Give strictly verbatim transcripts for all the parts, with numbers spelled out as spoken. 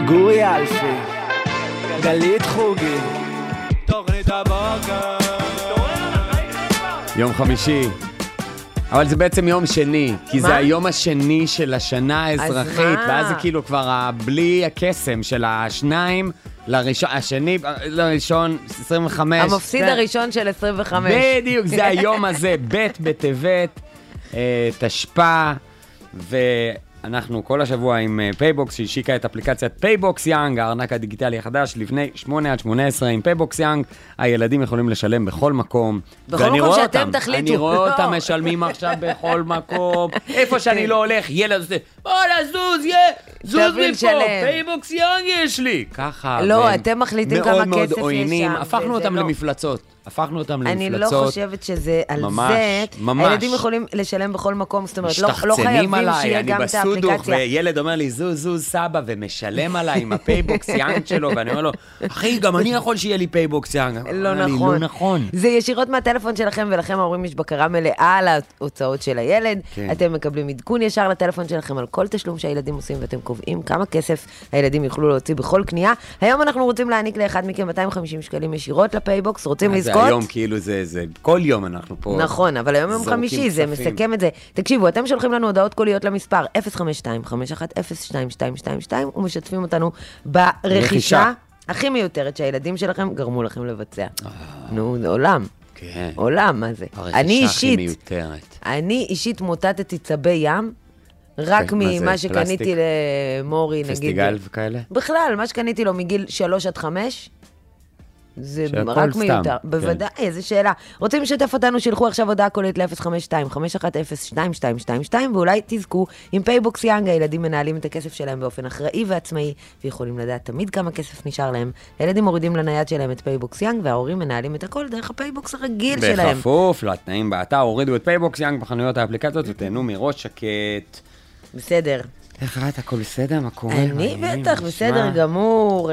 גורי אלפי, גלית חוגי, תוכנית הבוקר. יום חמישי. אבל זה בעצם יום שני, כי זה היום השני של השנה האזרחית, ואז זה כאילו כבר בלי הקסם של השניים לראשון, השני, לראשון, עשרים וחמש. המפסיד הראשון של עשרים וחמש. בדיוק, זה היום הזה, ב' בטבת, תשפ"א, ואנחנו כל השבוע עם פייבוקס, שהשיקה את אפליקציית פייבוקס יאנג, הארנק הדיגיטלי החדש, לפני שמונה עד שמונה עשרה עם פייבוקס יאנג, הילדים יכולים לשלם בכל מקום. בכל מקום שאתם תחליטו. אני רואה אותם משלמים עכשיו בכל מקום, איפה שאני לא הולך, ילד עושה, בוא לזוז, זוז מפה, פייבוקס יאנג יש לי. ככה. לא, אתם מחליטים כמה כסף יש שם. הפכנו אותם למפלצות. הפכנו אותם למפלצות. אני לא חושבת שזה על ממש, זה. ממש. הילדים יכולים לשלם בכל מקום, זאת אומרת, לא חייבים שיהיה גם את האפליקציה. אני בסודוך, וילד אומר לי, זוז, זוז, סבא, ומשלם עליי עם הפייבוקס יאנג שלו, ואני אומר לו, אחי, גם אני יכול שיהיה לי פייבוקס יאנג. לא נכון. לא נכון. זה ישירות מהטלפון שלכם, ולכם ההורים יש בקרה מלאה על ההוצאות של הילד. אתם מקבלים עדכון ישר לטלפון שלכם על כל תשלום שהילדים עושים, ואתם קובעים כמה כסף הילדים יוכלו להוציא בכל קנייה. היום אנחנו רוצים להעניק לאחד מכם מאתיים וחמישים שקלים ישירות לפייבוקס. רוצים לזכות? היום כאילו זה, זה, כל יום אנחנו פה. נכון, אבל היום יום חמישי, זה מסכם את זה. תקשיבו, אתם שולחים לנו הודעות קוליות למספר אפס חמש שתיים חמש אחת אפס שתיים שתיים שתיים שתיים ומשתפים אותנו ברכישה הכי מיותרת שהילדים שלכם גרמו לכם לבצע. נו, זה עולם. כן. עולם, מה זה? אני אישית, אני אישית מוטטתי צבי ים, רק ממה שקניתי למורי, נגיד. פסטיגל וכאלה? בכלל, מה שקניתי לו מגיל שלוש עד חמש, זה רק מיותר. בוודאי, איזו שאלה. רוצים לשתף אותנו, שילחו עכשיו הודעה קולית ל-אפס חמש שתיים חמש אחת אפס שתיים שתיים שתיים שתיים, ואולי תזכו, עם פייבוקס יאנג הילדים מנהלים את הכסף שלהם באופן אחראי ועצמאי, ויכולים לדעת תמיד כמה כסף נשאר להם. הילדים מורידים לנייד שלהם את פייבוקס יאנג, וההורים מנהלים את הכל דרך הפייבוקס הרגיל שלהם. בכפוף לתנאים באתר, הורידו את פייבוקס יאנג בחנויות האפליקציות, ותהנו מראש שקט. בסדר. איך ראית, הכל בסדר? מה קורה? אני בטח, בסדר גמור.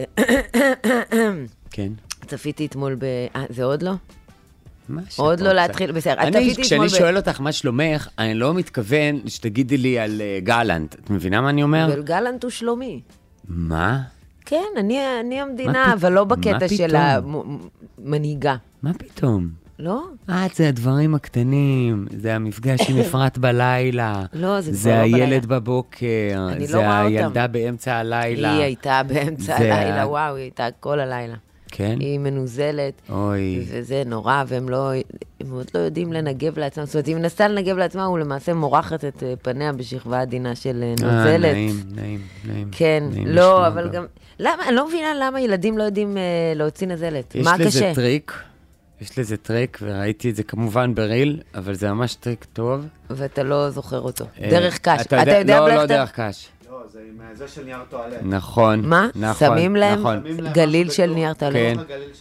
כן. צפיתי אתמול ב... אה, זה עוד לא? עוד לא להתחיל, בסדר. אני, כשאני שואל אותך מה שלומך, אני לא מתכוון שתגידי לי על גלנט. את מבינה מה אני אומר? אבל גלנט הוא שלומי. מה? כן, אני המדינה, אבל לא בקטע של המנהיגה. מה פתאום? לא? אה, זה הדברים הקטנים, זה המפגש עם אפרת בלילה. לא, זה כבר זה לא בלילה. הילד בבוקר, זה הילדה באמצע הלילה. היא הייתה באמצע הלילה, וואו, היא הייתה כל הלילה. כן? היא מנוזלת, אוי. וזה נורא, והם לא, הם עוד לא יודעים לנגב לעצמם. זאת אומרת, היא מנסה לנגב לעצמה, הוא למעשה מורחת את פניה בשכבה עדינה של נוזלת. אה, נעים, נעים, נעים. כן, נעים לא, אבל גם... למה, אני לא מבינה למה ילדים לא יודעים להוציא נזלת. מה קשה? יש לזה טריק, יש לזה טריק, וראיתי את זה כמובן בריל, אבל זה ממש טריק טוב. ואתה לא זוכר אותו. דרך קש. אתה יודע, לא, לא דרך קש. לא, זה עם זה של נייר טואלט. נכון, מה? נכון, שמים להם נכון. גליל של נייר טואלט. כן.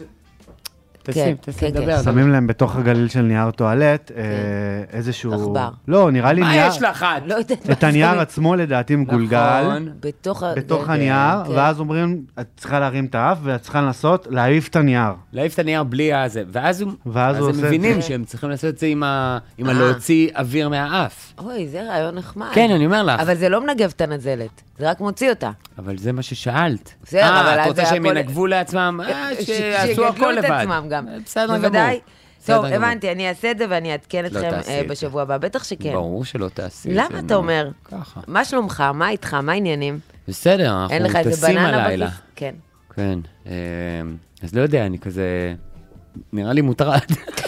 תשים, תשים, דבר. שמים להם בתוך הגליל של נייר טואלט איזשהו... עכבר. לא, נראה לי נייר... מה יש לך? לא יודעת. את הנייר עצמו לדעתי מגולגל. נכון. בתוך הנייר, ואז אומרים, את צריכה להרים את האף, ואת צריכה לנסות להעיף את הנייר. להעיף את הנייר בלי הזה, ואז הם מבינים שהם צריכים לעשות את זה עם הלהוציא אוויר מהאף. אוי, זה רעיון נחמד. כן, אני אומר לך. אבל זה לא מנגב את הנזלת, זה רק מוציא אותה. אבל זה מה ששאלת. אה, את רוצה שהם ינגבו לעצמם? שיעשו הכל לבד. בסדר גמור. טוב, הבנתי, אני אעשה את זה ואני אעדכן אתכם בשבוע הבא, בטח שכן. ברור שלא תעשי את זה. למה אתה אומר? ככה. מה שלומך? מה איתך? מה העניינים? בסדר, אנחנו טסים הלילה. כן. כן. אז לא יודע, אני כזה... נראה לי מוטרד.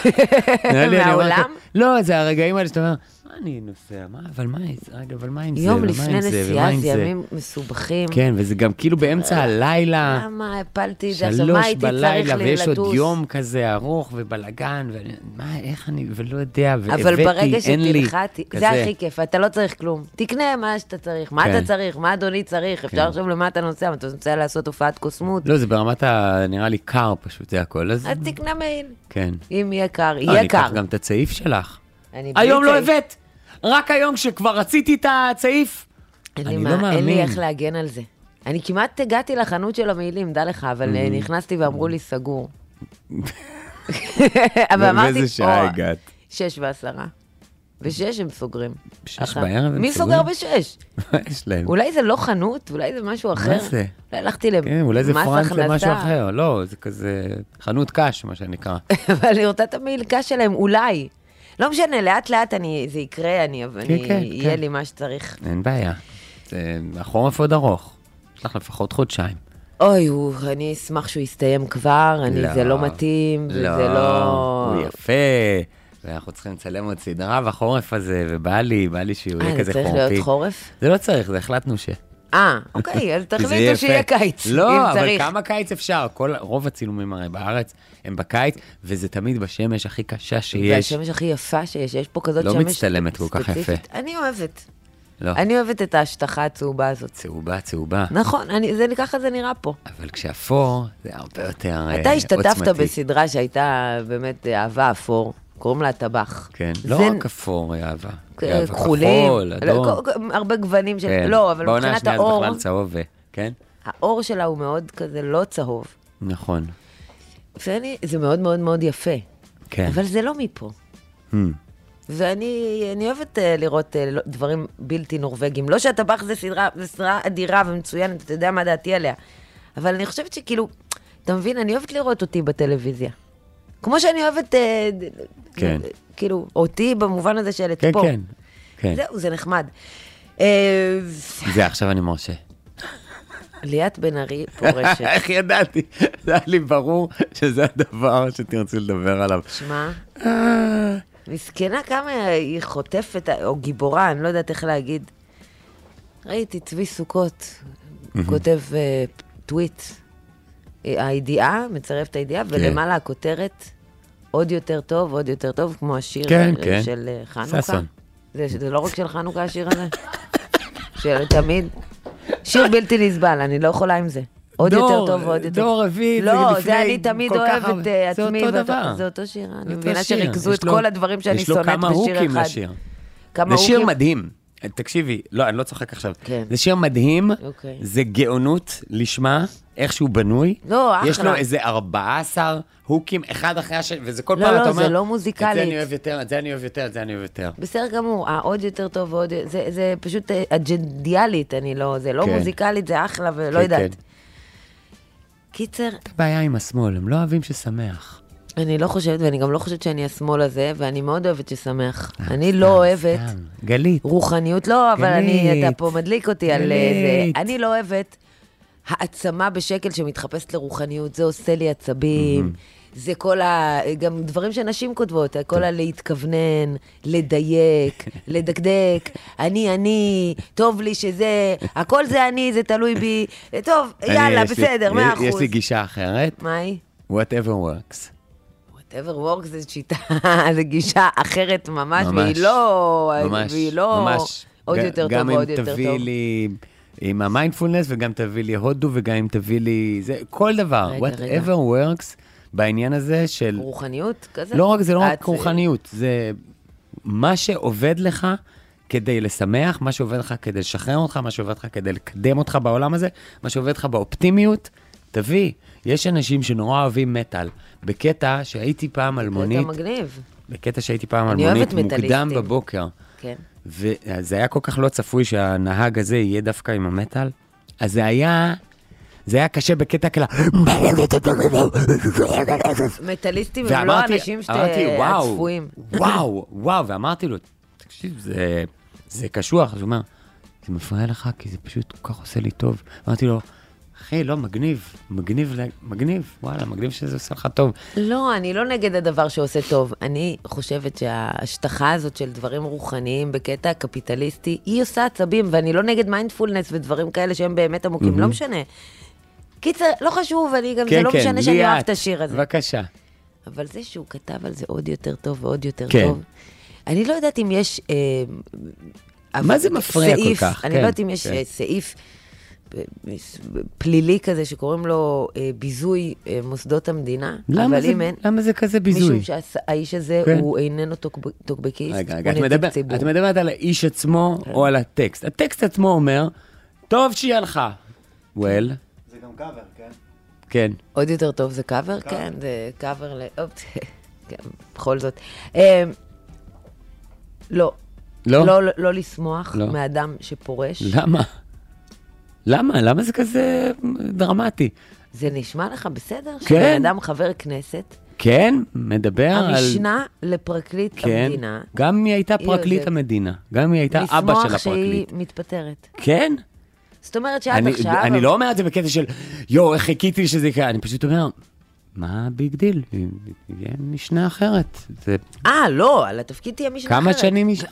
מהעולם? לא, זה הרגעים האלה שאתה אומר, מה אני נוסע? אבל מה אבל מה עם זה? יום לפני נסיעה, זה ימים מסובכים. כן, וזה גם כאילו באמצע הלילה. למה הפלתי את זה? עכשיו, מה הייתי צריך לי לטוס? ויש עוד יום כזה ארוך ובלגן, ומה, איך אני, ולא יודע, אבל ברגע שתלחתי, זה הכי כיף, אתה לא צריך כלום. תקנה מה שאתה צריך, מה אתה צריך, מה אדוני צריך, אפשר עכשיו למה אתה נוסע, אתה נוסע לעשות הופעת קוסמות. לא, זה ברמת נראה לי קר פשוט, זה הכל. אז תקנה מייל. כן. אם יהיה קר, יהיה קר. אני אקח גם את הצעיף שלך. היום לא הבאת. רק היום כשכבר רציתי את הצעיף, אני לא מאמין. אין לי איך להגן על זה. אני כמעט הגעתי לחנות של המעילים, דע לך, אבל נכנסתי ואמרו לי סגור. אבל אמרתי, באיזה שעה הגעת? שש ועשרה. בשש הם סוגרים. בשש בערב הם סוגרים? מי סוגר בשש? מה יש להם? אולי זה לא חנות, אולי זה משהו אחר. מה זה? אולי הלכתי למס הכנסה. כן, אולי זה פרנק למשהו אחר. לא, זה כזה חנות קש, מה שנקרא. אבל אני רוצה את המילקה שלהם, אולי. לא משנה, לאט לאט אני, זה יקרה, אני, יהיה לי מה שצריך. אין בעיה. החורף עוד ארוך. יש לך לפחות חודשיים. אוי, אני אשמח שהוא יסתיים כבר, זה לא מתאים, וזה לא... הוא יפה. ואנחנו צריכים לצלם עוד סדרה בחורף הזה, ובא לי, בא לי שהוא יהיה כזה חורפי. זה צריך להיות חורף? זה לא צריך, זה החלטנו ש... אה, אוקיי, אז תחליטו שיהיה קיץ, אם צריך. לא, אבל כמה קיץ אפשר? רוב הצילומים הרי בארץ הם בקיץ, וזה תמיד בשמש הכי קשה שיש. והשמש הכי יפה שיש, יש פה כזאת שמש לא מצטלמת כל כך יפה. אני אוהבת. לא. אני אוהבת את ההשטחה הצהובה הזאת. צהובה, צהובה. נכון, ככה זה נראה פה. אבל כשאפור, זה הרבה יותר עוצמתי. אתה השתתפת בסדרה שהייתה באמת אהבה אפור. קוראים לה טבח. כן, לא רק אפור, אהבה. כחולים, הרבה גוונים של... לא, אבל מבחינת האור... בעונה השנייה זה בכלל צהוב, כן? האור שלה הוא מאוד כזה לא צהוב. נכון. זה מאוד מאוד מאוד יפה. כן. אבל זה לא מפה. ואני אוהבת לראות דברים בלתי נורווגיים. לא שהטבח זה סדרה אדירה ומצוינת, אתה יודע מה דעתי עליה. אבל אני חושבת שכאילו, אתה מבין, אני אוהבת לראות אותי בטלוויזיה. כמו שאני אוהבת, כן. כאילו, אותי במובן הזה של כן, פה. כן, כן. זהו, זה נחמד. זה עכשיו אני מרשה. ליאת בן ארי פורשת. איך ידעתי? זה היה לי ברור שזה הדבר שתרצי לדבר עליו. שמע, מסכנה כמה היא חוטפת, או גיבורה, אני לא יודעת איך להגיד. ראיתי צבי סוכות, כותב טוויט. הידיעה, מצרף את הידיעה, ולמעלה הכותרת, עוד יותר טוב, עוד יותר טוב, כמו השיר של חנוכה. זה לא רק של חנוכה, השיר הזה? של תמיד. שיר בלתי נסבל, אני לא יכולה עם זה. עוד יותר טוב ועוד יותר טוב. דור רביעי, לא, זה אני תמיד אוהבת עצמי. זה אותו דבר. זה אותו שיר. אני מבינה שריכזו את כל הדברים שאני שונאת בשיר אחד. יש לו כמה הוקים לשיר. זה שיר מדהים. תקשיבי, לא, אני לא צוחק עכשיו. זה שיר מדהים, זה גאונות לשמה, איכשהו בנוי. לא, אחלה. יש לו איזה ארבעה עשר הוקים, אחד אחרי השני, וזה כל פעם אתה אומר... לא, לא, זה לא מוזיקלית. את זה אני אוהב יותר, את זה אני אוהב יותר, את זה אני אוהב יותר. בסדר גמור, העוד יותר טוב ועוד... זה פשוט אג'נדיאלית, אני לא... זה לא מוזיקלית, זה אחלה ולא יודעת. קיצר... את הבעיה עם השמאל, הם לא אוהבים ששמח. אני לא חושבת, ואני גם לא חושבת שאני השמאל הזה, ואני מאוד אוהבת ששמח. אני לא אוהבת... גלית. רוחניות, לא, אבל אני... אתה פה מדליק אותי על זה. אני לא אוהבת העצמה בשקל שמתחפשת לרוחניות. זה עושה לי עצבים. זה כל ה... גם דברים שנשים כותבות, כל ה... להתכוונן, לדייק, לדקדק. אני, אני, טוב לי שזה... הכל זה אני, זה תלוי בי. טוב, יאללה, בסדר, מאה אחוז. יש לי גישה אחרת. מה היא? Whatever works. whatever works זה שיטה, זה גישה אחרת ממש, והיא לא, ממש, והיא לא ממש. עוד יותר טוב, עוד יותר טוב. גם אם תביא לי עם המיינדפולנס, וגם תביא לי הודו, וגם אם תביא לי, זה כל דבר, whatever works, בעניין הזה של... רוחניות כזה? לא רק, זה לא רק רוחניות, זה מה שעובד לך כדי לשמח, מה שעובד לך כדי לשחרר אותך, מה שעובד לך כדי לקדם אותך בעולם הזה, מה שעובד לך באופטימיות, תביא. יש אנשים שנורא אוהבים מטל, בקטע שהייתי פעם אלמונית, זה מגניב. בקטע שהייתי פעם אלמונית, מוקדם בבוקר. כן. וזה היה כל כך לא צפוי שהנהג הזה יהיה דווקא עם המטל, אז זה היה, זה היה קשה בקטע כלה. מטליסטים הם לא אנשים שצפויים. וואו, וואו, ואמרתי לו, תקשיב, זה, זה קשוח, אז הוא אומר, זה מפריע לך, כי זה פשוט כל כך עושה לי טוב. אמרתי לו, אחי, לא, מגניב, מגניב, מגניב, וואלה, מגניב שזה עושה לך טוב. לא, אני לא נגד הדבר שעושה טוב. אני חושבת שההשטחה הזאת של דברים רוחניים בקטע קפיטליסטי, היא עושה עצבים, ואני לא נגד מיינדפולנס ודברים כאלה שהם באמת עמוקים, לא משנה. קיצר, לא חשוב, אני גם, זה לא משנה שאני אוהב את השיר הזה. בבקשה. אבל זה שהוא כתב על זה עוד יותר טוב ועוד יותר טוב, אני לא יודעת אם יש... מה זה מפריע כל כך? אני לא יודעת אם יש סעיף... פלילי כזה שקוראים לו אה, ביזוי אה, מוסדות המדינה. למה, זה, אין, למה זה כזה ביזוי? משום שהאיש הזה כן. הוא איננו טוקבקיסט. רגע, רגע, את, מדבר, את מדברת על האיש עצמו כן. או על הטקסט. הטקסט עצמו אומר, טוב שיהיה לך. well. זה גם קאבר, כן? כן. עוד יותר טוב זה קאבר? כן, זה קאבר ל... כן, בכל זאת. אה, לא. לא? לא, לא, לא לשמוח לא. מאדם שפורש. למה? למה? למה זה כזה דרמטי? זה נשמע לך בסדר? כן. שבן אדם חבר כנסת, כן, מדבר על... המשנה לפרקליט כן, המדינה, גם אם היא הייתה היא פרקליט יודעת. המדינה, גם אם היא הייתה אבא של לשמוח שהיא הפרקליט. מתפטרת. כן? זאת אומרת שעד אני, עכשיו... אני לא אומר את זה בקטע של, יו, איך חיכיתי שזה יקרה, אני פשוט אומר, מה הביג דיל? יהיה משנה אחרת. זה... אה, לא, על התפקיד תהיה משנה אחרת. כמה שנים משנה?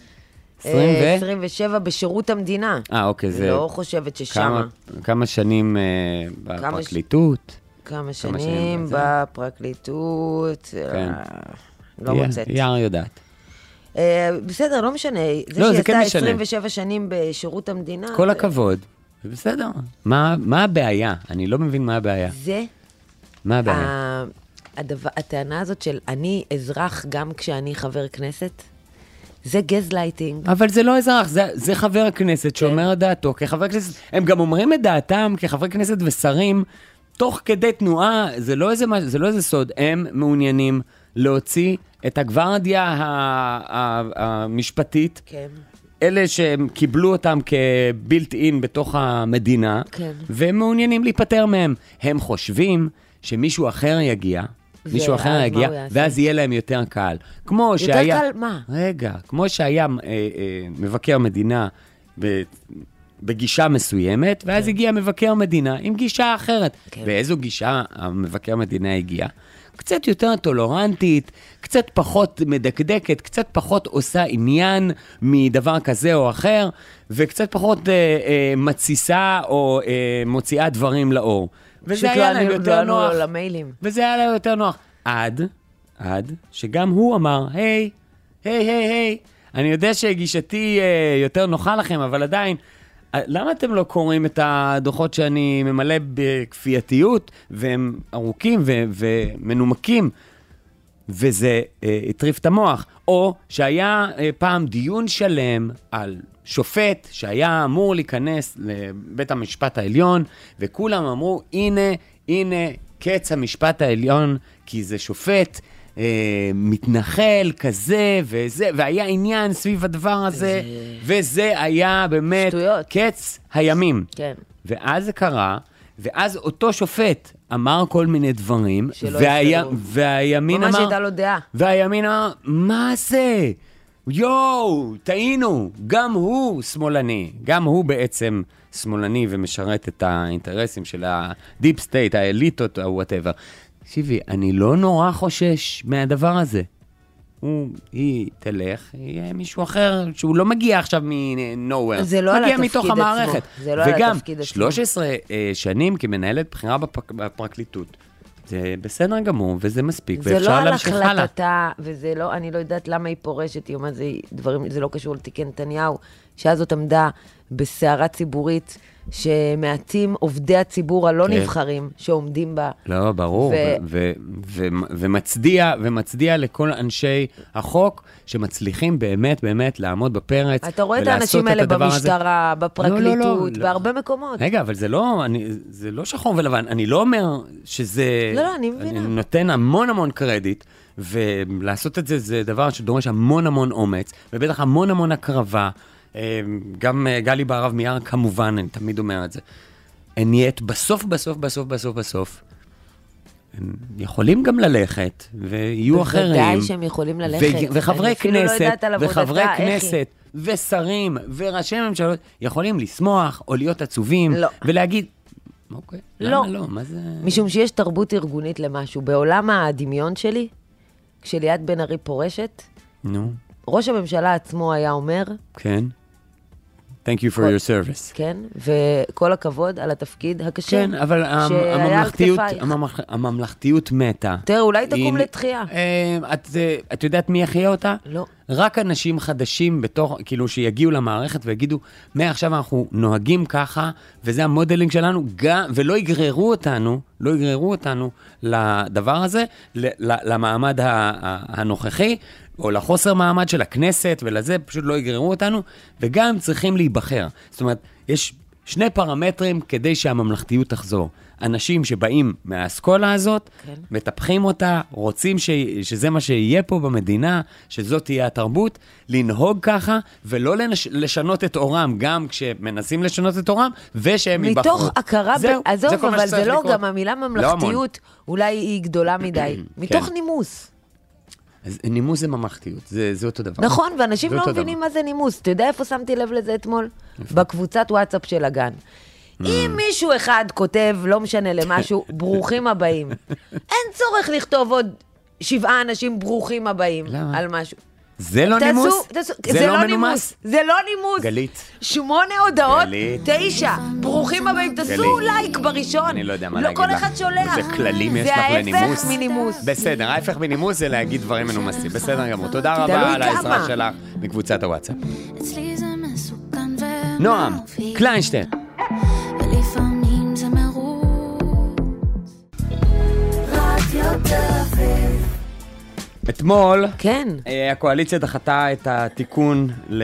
עשרים ו? עשרים ושבע בשירות המדינה. אה, אוקיי, זה... לא חושבת ששמה. כמה, כמה שנים uh, בפרקליטות? כמה שנים שנים בזה. בפרקליטות. כן. לא יא- מוצאת. יער יודעת. אה, בסדר, לא משנה. זה לא, זה שהיא כן עשתה משנה. עשרים ושבע שנים בשירות המדינה. כל זה- הכבוד. זה בסדר. מה, מה הבעיה? אני לא מבין מה הבעיה. זה, מה הבעיה? ה- הדבר- הטענה הזאת של אני אזרח גם כשאני חבר כנסת, זה גזלייטינג. אבל זה לא אזרח, זה, זה חבר כנסת שאומר את דעתו כחבר כנסת. הם גם אומרים את דעתם כחברי כנסת ושרים, תוך כדי תנועה, זה לא איזה, מש- זה לא איזה סוד, הם מעוניינים להוציא את הגוורדיה ה- ה- המשפטית, כן. אלה שהם קיבלו אותם כבילט אין בתוך המדינה, כן. והם מעוניינים להיפטר מהם. הם חושבים שמישהו אחר יגיע, מישהו ואז אחר מה יגיע, הוא יעשה? ואז יהיה להם יותר קל. כמו יותר שהיה... קל מה? רגע, כמו שהיה אה, אה, מבקר מדינה ב, בגישה מסוימת, ואז כן. הגיע מבקר מדינה עם גישה אחרת. כן. באיזו גישה המבקר מדינה הגיע? קצת יותר טולרנטית, קצת פחות מדקדקת, קצת פחות עושה עניין מדבר כזה או אחר, וקצת פחות אה, אה, מתסיסה או אה, מוציאה דברים לאור. וזה היה להם יותר נוח. לא למיילים. וזה היה להם יותר נוח. עד, עד, שגם הוא אמר, היי, היי, היי, היי, אני יודע שגישתי אה, יותר נוחה לכם, אבל עדיין, אה, למה אתם לא קוראים את הדוחות שאני ממלא בכפייתיות, והם ארוכים ו- ומנומקים, וזה אה, הטריף את המוח? או שהיה אה, פעם דיון שלם על שופט שהיה אמור להיכנס לבית המשפט העליון, וכולם אמרו, הנה, הנה, קץ המשפט העליון, כי זה שופט אה, מתנחל כזה וזה, והיה עניין סביב הדבר הזה, זה... וזה היה באמת שטויות. קץ הימים. כן. ואז זה קרה, ואז אותו שופט אמר כל מיני דברים, שלא והיה, יסתדרו. והימין ממש אמר, הייתה לו דעה. והימין אמר, מה זה? יואו, טעינו, גם הוא שמאלני, גם הוא בעצם שמאלני ומשרת את האינטרסים של הדיפ סטייט, האליטות, או whatever. תקשיבי, אני לא נורא חושש מהדבר הזה. הוא, היא תלך, יהיה מישהו אחר שהוא לא מגיע עכשיו מ-nowhere. זה לא על מגיע התפקיד מתוך עצמו. המערכת. זה לא על וגם התפקיד עצמו. שלוש עשרה uh, שנים כמנהלת בחירה בפק, בפרקליטות. זה בסדר גמור, וזה מספיק, זה לא ואפשר על להמשיך הלאה. החלטתה, וזה לא, אני לא יודעת למה היא פורשת, היא אומרת, זה דברים, זה לא קשור לתיקי נתניהו, שאז זאת עמדה בסערה ציבורית, שמעטים עובדי הציבור הלא כן. נבחרים, שעומדים בה. לא, ברור, ו- ו- ו- ו- ומצדיע, ומצדיע לכל אנשי החוק, שמצליחים באמת, באמת לעמוד בפרץ, אתה רואה את ולעשות האנשים האלה הדבר הזה. במשטרה, בפרקליטות, לא, לא, לא. בהרבה מקומות. רגע, אבל זה לא, אני, זה לא שחור ולבן. אני לא אומר שזה... לא, לא, אני מבינה. אני נותן המון המון קרדיט, ולעשות את זה זה דבר שדורש המון המון אומץ, ובטח המון המון הקרבה. גם גלי בהרב מיאר, כמובן, אני תמיד אומר את זה. And yet, בסוף, בסוף, בסוף, בסוף, בסוף, הם יכולים גם ללכת, ויהיו אחרים. בוודאי שהם יכולים ללכת. ו- וחברי אני אפילו לא כנסת, יודעת על עבודתה, וחברי איך היא. כנסת, ושרים, וראשי ממשלות, יכולים לשמוח, או להיות עצובים, לא. ולהגיד, אוקיי, לא. למה לא? מה זה... משום שיש תרבות ארגונית למשהו. בעולם הדמיון שלי, כשליאת בן ארי פורשת, נו, ראש הממשלה עצמו היה אומר, כן. Thank you for your service. כן, וכל הכבוד על התפקיד הקשה. כן, אבל המ- שהיה על הממלכתיות, כתפייך. הממלכ- הממלכתיות מתה. תראה, אולי תקום היא- לתחייה. אה, את, אה, את יודעת מי יחיה אותה? לא. רק אנשים חדשים בתוך, כאילו שיגיעו למערכת ויגידו, מעכשיו אנחנו נוהגים ככה, וזה המודלינג שלנו, גם, ולא יגררו אותנו, לא יגררו אותנו לדבר הזה, ל- ל- למעמד ה- ה- הנוכחי, או לחוסר מעמד של הכנסת ולזה, פשוט לא יגררו אותנו, וגם צריכים להיבחר. זאת אומרת, יש שני פרמטרים כדי שהממלכתיות תחזור. אנשים שבאים מהאסכולה הזאת, כן. מטפחים אותה, רוצים ש... שזה מה שיהיה פה במדינה, שזאת תהיה התרבות, לנהוג ככה, ולא לנש... לשנות את אורם, גם כשמנסים לשנות את אורם, ושהם ייבחרו. מתוך הכרה, זהו, ב... עזוב, אבל זה לא לקרות. גם המילה ממלכתיות, לא אולי היא גדולה מדי. מתוך כן. נימוס. אז נימוס זה ממלכתיות, זה, זה אותו דבר. נכון, ואנשים לא מבינים דבר. מה זה נימוס. אתה יודע איפה שמתי לב לזה אתמול? איפה? בקבוצת וואטסאפ של הגן. אם מישהו אחד כותב, לא משנה למשהו, ברוכים הבאים. אין צורך לכתוב עוד שבעה אנשים ברוכים הבאים על משהו. זה לא נימוס? זה לא נימוס. זה לא נימוס. גלית. שמונה הודעות, תשע. ברוכים הבאים, תעשו לייק בראשון. אני לא יודע מה להגיד לך. לא כל אחד שולח. זה כללים יש לך לנימוס. זה ההפך מנימוס. בסדר, ההפך מנימוס זה להגיד דברים מנומסים. בסדר גמור. תודה רבה על העזרה שלך מקבוצת הוואטסאפ. נועם, קליינשטיין. ולפעמים זה מרוץ רדיו תל אביב. אתמול, כן. הקואליציה דחתה את התיקון ל...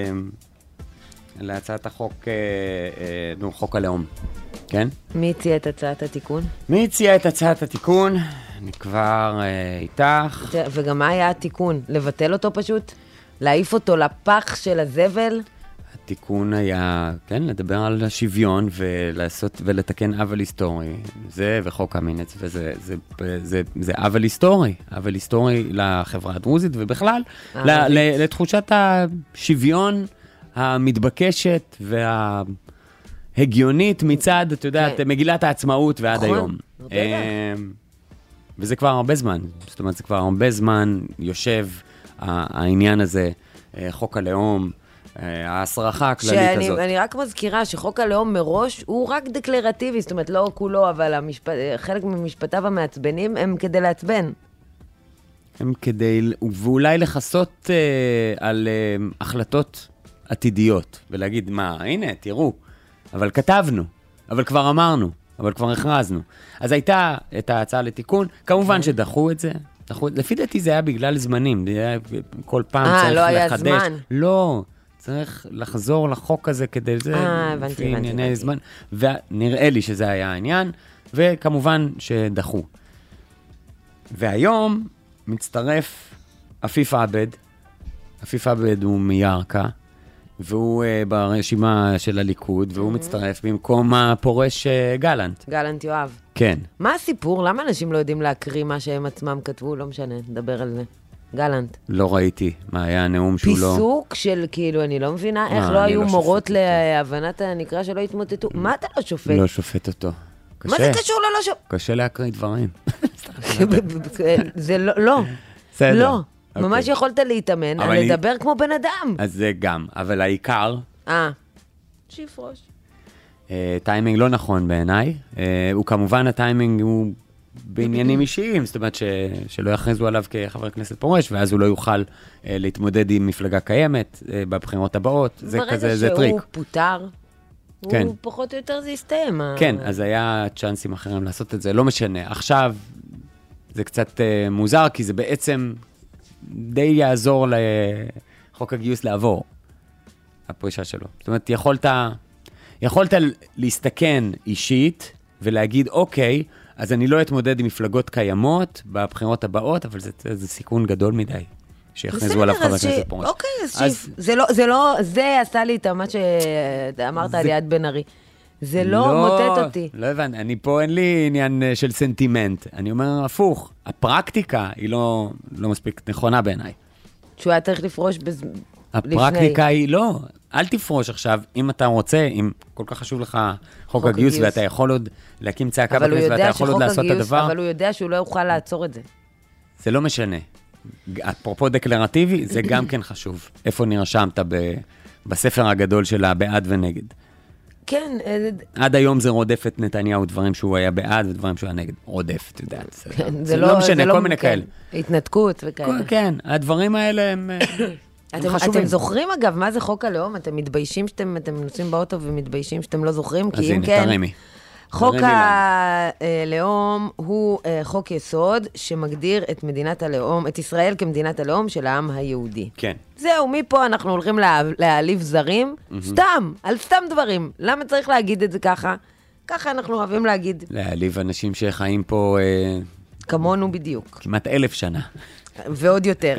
להצעת החוק, נו, חוק הלאום, כן? מי הציע את הצעת התיקון? מי הציע את הצעת התיקון? אני כבר איתך. וגם מה היה התיקון? לבטל אותו פשוט? להעיף אותו לפח של הזבל? התיקון היה, כן, לדבר על השוויון ולעשות, ולתקן עוול היסטורי. זה וחוק המינץ, וזה, זה, זה, זה עוול היסטורי. עוול היסטורי לחברה הדרוזית, ובכלל, ל, ל, לתחושת השוויון המתבקשת וההגיונית מצד, אתה יודע, מגילת העצמאות ועד היום. וזה כבר הרבה זמן. זאת אומרת, זה כבר הרבה זמן יושב העניין הזה, חוק הלאום, ההסרחה הכללית שאני, הזאת. אני רק מזכירה שחוק הלאום מראש הוא רק דקלרטיבי, זאת אומרת לא כולו, אבל המשפט, חלק ממשפטיו המעצבנים הם כדי לעצבן. הם כדי, ואולי לחסות אה, על אה, החלטות עתידיות, ולהגיד, מה, הנה, תראו, אבל כתבנו, אבל כבר אמרנו, אבל כבר הכרזנו. אז הייתה את ההצעה לתיקון, כמובן שדחו את זה, דחו, לפי דעתי זה היה בגלל זמנים, זה היה כל פעם 아, צריך לא היה לחדש. זמן. לא, צריך לחזור לחוק הזה כדי זה, אה, הבנתי, הבנתי, הבנתי. זמן, ונראה לי שזה היה העניין, וכמובן שדחו. והיום מצטרף אפיף עבד, אפיף עבד הוא מירקה, והוא uh, ברשימה של הליכוד, והוא mm-hmm. מצטרף במקום הפורש uh, גלנט. גלנט יואב. כן. מה הסיפור? למה אנשים לא יודעים להקריא מה שהם עצמם כתבו? לא משנה, נדבר על זה. גלנט. לא ראיתי מה היה הנאום שהוא לא... פיסוק של, כאילו, אני לא מבינה איך לא היו מורות להבנת הנקרא שלא התמוטטו. מה אתה לא שופט? לא שופט אותו. מה זה קשור ללא שופט? קשה להקריא דברים. זה לא, לא. בסדר. לא. ממש יכולת להתאמן, לדבר כמו בן אדם. אז זה גם, אבל העיקר... אה. שיפרוש. טיימינג לא נכון בעיניי. הוא כמובן, הטיימינג הוא בעניינים אישיים, זאת אומרת שלא יכריזו עליו כחבר כנסת פורש, ואז הוא לא יוכל להתמודד עם מפלגה קיימת בבחירות הבאות. זה כזה, זה טריק. ברגע שהוא פוטר, הוא פחות או יותר זה יסתיים. כן, אז היה צ'אנסים אחרים לעשות את זה, לא משנה. עכשיו זה קצת מוזר, כי זה בעצם... די יעזור לחוק הגיוס לעבור, הפרישה שלו. זאת אומרת, יכולת, יכולת להסתכן אישית ולהגיד, אוקיי, אז אני לא אתמודד עם מפלגות קיימות בבחירות הבאות, אבל זה, זה סיכון גדול מדי, שיכנזו עליו חבר כנסת פורש. אוקיי, אז, אז שיף. זה לא, זה לא, זה עשה לי את מה שאמרת זה... על יד בן ארי. זה לא, לא מוטט אותי. לא הבנתי, אני פה אין לי עניין של סנטימנט. אני אומר הפוך, הפרקטיקה היא לא, לא מספיק נכונה בעיניי. שהוא היה צריך לפרוש בז... הפרקטיקה לפני. היא לא, אל תפרוש עכשיו, אם אתה רוצה, אם כל כך חשוב לך חוק, חוק הגיוס, הגיוס, ואתה יכול עוד להקים צעקה בכנסת, ואתה יכול עוד לעשות הגיוס, את הדבר. אבל הוא יודע שהוא לא יוכל לעצור את זה. זה לא משנה. אפרופו דקלרטיבי, זה גם כן חשוב. איפה נרשמת ב, בספר הגדול של בעד ונגד. כן. עד היום זה רודף את נתניהו, דברים שהוא היה בעד ודברים שהוא היה נגד. רודף, אתה יודע. כן, זה לא משנה, כל מיני כאלה. התנתקות וכאלה. כן, הדברים האלה הם חשובים. אתם זוכרים אגב, מה זה חוק הלאום? אתם מתביישים שאתם נוסעים באוטו ומתביישים שאתם לא זוכרים? אז הנה, תרימי. חוק הלאום הוא חוק יסוד שמגדיר את מדינת הלאום, את ישראל כמדינת הלאום של העם היהודי. כן. זהו, מפה אנחנו הולכים לה, להעליב זרים, סתם, על סתם דברים. למה צריך להגיד את זה ככה? ככה אנחנו אוהבים להגיד. להעליב אנשים שחיים פה... אה, כמונו בדיוק. כמעט אלף שנה. ועוד יותר.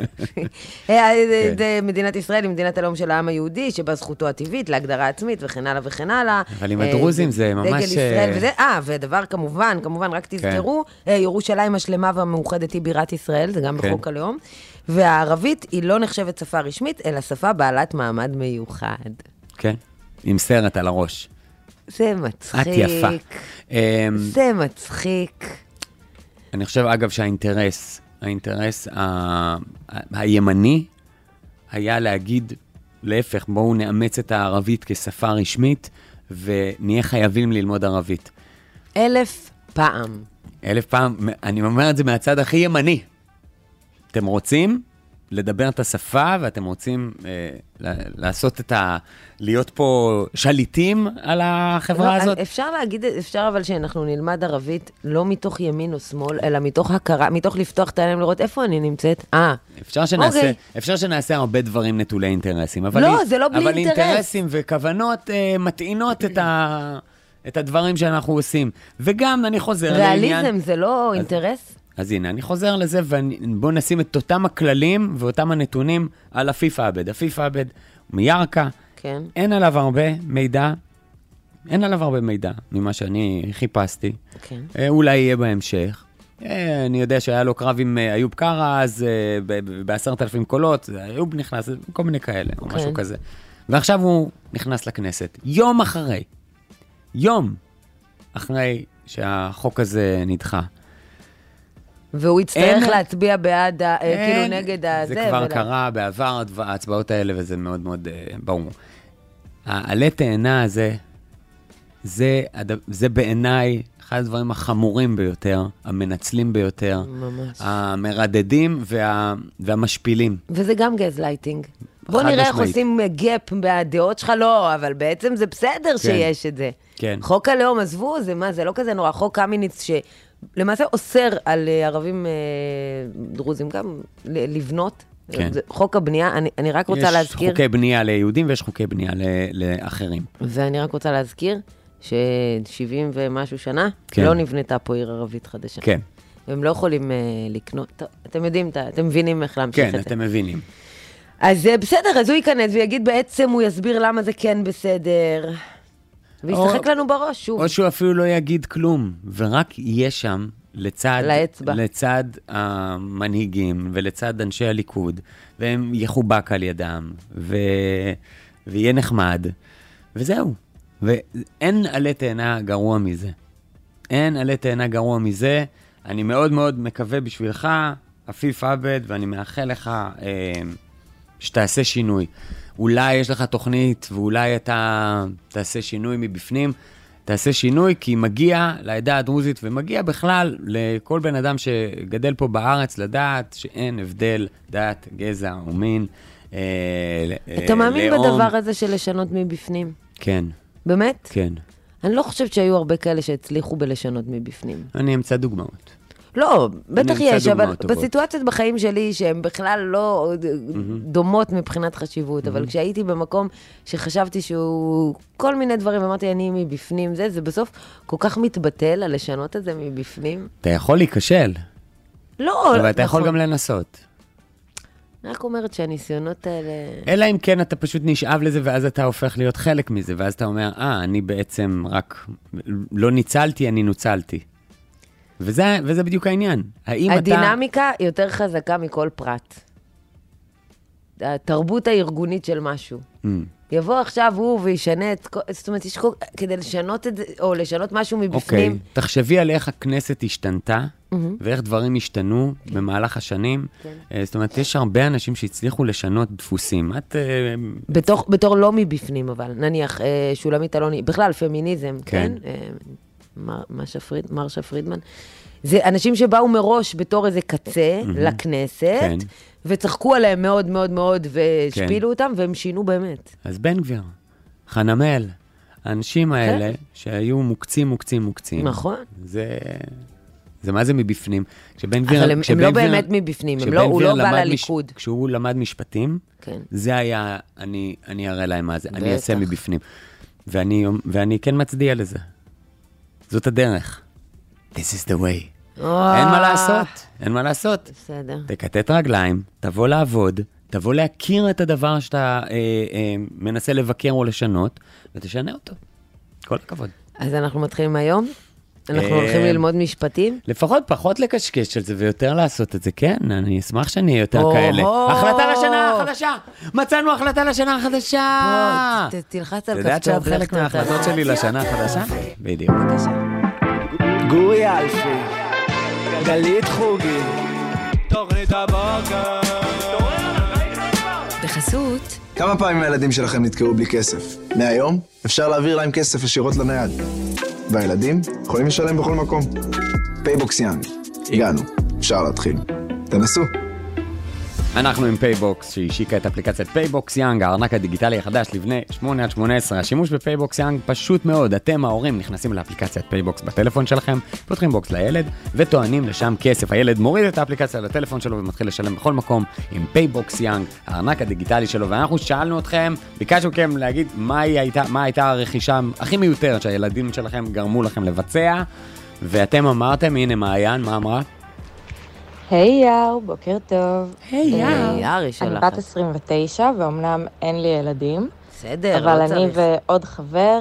מדינת ישראל היא מדינת הלאום של העם היהודי, שבה זכותו הטבעית להגדרה עצמית וכן הלאה וכן הלאה. אבל עם הדרוזים זה ממש... דגל ישראל וזה, אה, ודבר כמובן, כמובן, רק תזכרו, ירושלים השלמה והמאוחדת היא בירת ישראל, זה גם בחוק הלאום, והערבית היא לא נחשבת שפה רשמית, אלא שפה בעלת מעמד מיוחד. כן, עם סרט על הראש. זה מצחיק. את יפה. זה מצחיק. אני חושב, אגב, שהאינטרס, האינטרס ה... הימני היה להגיד, להפך, בואו נאמץ את הערבית כשפה רשמית, ונהיה חייבים ללמוד ערבית. אלף פעם. אלף פעם, אני אומר את זה מהצד הכי ימני. אתם רוצים לדבר את השפה, ואתם רוצים אה, לעשות את ה... להיות פה שליטים על החברה לא, הזאת? אפשר להגיד, אפשר אבל שאנחנו נלמד ערבית לא מתוך ימין או שמאל, אלא מתוך הכרה, מתוך לפתוח את העיניים לראות איפה אני נמצאת. אה, אפשר שנעשה, אוקיי. אפשר שנעשה הרבה דברים נטולי אינטרסים, אבל לא, היא, זה לא בלי אבל אינטרס. אינטרסים וכוונות אה, מטעינות את, ה, את הדברים שאנחנו עושים. וגם אני חוזר לעניין... ריאליזם זה לא אז, אינטרס? אז הנה, אני חוזר לזה, ובואו נשים את אותם הכללים ואותם הנתונים על אפיף עבד. אפיף עבד מירקה, כן. אין עליו הרבה מידע, אין עליו הרבה מידע ממה שאני חיפשתי. כן. אה, אולי יהיה בהמשך. אה, אני יודע שהיה לו קרב עם אה, איוב קרא, אז אה, בעשרת אלפים קולות, איוב נכנס, כל מיני כאלה, או כן. משהו כזה. ועכשיו הוא נכנס לכנסת. יום אחרי, יום אחרי שהחוק הזה נדחה. והוא יצטרך אין, להצביע בעד, ה- אין, כאילו נגד הזה. זה כבר ולה... קרה בעבר, ההצבעות האלה, וזה מאוד מאוד אה, ברור. העלה תאנה הזה, זה, זה בעיניי אחד הדברים החמורים ביותר, המנצלים ביותר, ממש. המרדדים וה, והמשפילים. וזה גם גזלייטינג. בוא נראה איך משמעית. עושים גאפ מהדעות שלך, לא, אבל בעצם זה בסדר כן. שיש את זה. כן. חוק הלאום, עזבו, זה מה, זה לא כזה נורא. חוק קמיניץ שלמעשה אוסר על ערבים דרוזים גם לבנות. כן. זה חוק הבנייה, אני, אני רק רוצה יש להזכיר... יש חוקי בנייה ליהודים ויש חוקי בנייה לאחרים. ואני רק רוצה להזכיר ש-שבעים ומשהו שנה כן. לא נבנתה פה עיר ערבית חדשה. כן. והם לא יכולים uh, לקנות, טוב, אתם יודעים, אתם מבינים איך להמשיך כן, את זה. אתם מבינים. אז בסדר, אז הוא ייכנס ויגיד בעצם, הוא יסביר למה זה כן בסדר, וישחק או, לנו בראש, שוב. או שהוא אפילו לא יגיד כלום, ורק יהיה שם לצד, לאצבע. לצד המנהיגים ולצד אנשי הליכוד, והם יחובק על ידם, ו... ויהיה נחמד, וזהו. ואין עלי תאנה גרוע מזה. אין עלי תאנה גרוע מזה. אני מאוד מאוד מקווה בשבילך, אפיף עבד, ואני מאחל לך אה, שתעשה שינוי. אולי יש לך תוכנית, ואולי אתה תעשה שינוי מבפנים. תעשה שינוי, כי מגיע לעדה הדרוזית, ומגיע בכלל לכל בן אדם שגדל פה בארץ, לדעת שאין הבדל דת, גזע ומין. אה, אתה מאמין לאום. בדבר הזה של לשנות מבפנים? כן. באמת? כן. אני לא חושבת שהיו הרבה כאלה שהצליחו בלשנות מבפנים. אני אמצא דוגמאות. לא, בטח יש, אבל טובות. בסיטואציות בחיים שלי שהן בכלל לא דומות מבחינת חשיבות, אבל כשהייתי במקום שחשבתי שהוא כל מיני דברים, אמרתי אני מבפנים, זה, זה בסוף כל כך מתבטל על לשנות את זה מבפנים. אתה יכול להיכשל, לא, אבל אתה יכול נכון. גם לנסות. אני רק אומרת שהניסיונות האלה... אלא אם כן אתה פשוט נשאב לזה, ואז אתה הופך להיות חלק מזה, ואז אתה אומר, אה, אני בעצם רק לא ניצלתי, אני נוצלתי. וזה, וזה בדיוק העניין. האם הדינמיקה אתה... יותר חזקה מכל פרט. התרבות הארגונית של משהו. Mm. יבוא עכשיו הוא וישנה את... זאת אומרת, יש כל... כדי לשנות את זה, או לשנות משהו מבפנים. אוקיי, תחשבי על איך הכנסת השתנתה, Mm-hmm. ואיך דברים השתנו במהלך השנים. כן. זאת אומרת, יש הרבה אנשים שהצליחו לשנות דפוסים. את... בתור, בתור לא מבפנים, אבל נניח, שולמית אלוני, בכלל, פמיניזם, כן? כן? מר, מרשה פריד, מרשה פרידמן. זה אנשים שבאו מראש בתור איזה קצה mm-hmm. לכנסת, כן. וצחקו עליהם מאוד מאוד מאוד, והשפילו כן. אותם, והם שינו באמת. אז בן גביר, חנמל, האנשים האלה, שהיו מוקצים, מוקצים, מוקצים. נכון. זה... זה מה זה מבפנים? כשבן גביר... אבל הם, הם לא באמת מבפנים, הם לא, הוא לא בא לליכוד. מש, כשהוא למד משפטים, כן. זה היה, אני, אני אראה להם מה זה, אני אעשה מבפנים. ואני, ואני כן מצדיע לזה. זאת הדרך. This is the way. אין מה לעשות, אין מה לעשות. בסדר. תקטט רגליים, תבוא לעבוד, תבוא להכיר את הדבר שאתה אה, אה, מנסה לבקר או לשנות, ותשנה אותו. כל הכבוד. אז אנחנו מתחילים היום? אנחנו הולכים ללמוד משפטים? לפחות פחות לקשקש על זה ויותר לעשות את זה, כן, אני אשמח שאני אהיה יותר כאלה. החלטה לשנה החדשה! מצאנו החלטה לשנה החדשה! תלחץ על כפתור. אתה יודעת שעוד חלק מההחלטות שלי לשנה החדשה? בדיוק. בבקשה. גורי אלפי, גלית חוגי, תוכנית הבוקר. בחסות. כמה פעמים הילדים שלכם נתקעו בלי כסף? מהיום אפשר להעביר להם כסף ישירות לנייד. והילדים יכולים לשלם בכל מקום. פייבוקס יאנג. הגענו. אפשר להתחיל. תנסו. אנחנו עם פייבוקס, שהשיקה את אפליקציית פייבוקס יאנג, הארנק הדיגיטלי החדש לבני שמונה עד שמונה עשרה. השימוש בפייבוקס יאנג פשוט מאוד. אתם, ההורים, נכנסים לאפליקציית פייבוקס בטלפון שלכם, פותחים בוקס לילד, וטוענים לשם כסף. הילד מוריד את האפליקציה לטלפון שלו ומתחיל לשלם בכל מקום עם פייבוקס יאנג, הארנק הדיגיטלי שלו. ואנחנו שאלנו אתכם, ביקשנו מכם להגיד מה הייתה, מה הייתה הרכישה הכי מיותרת שהילדים שלכם גרמו לכם לבצע, ואתם אמרתם, הנה מעיין, מה אמרה? היי יאו, בוקר טוב. היי יאו. יארי שלך. אני בת עשרים ותשע, ואומנם אין לי ילדים. בסדר, אבל לא צריך. אני ועוד חבר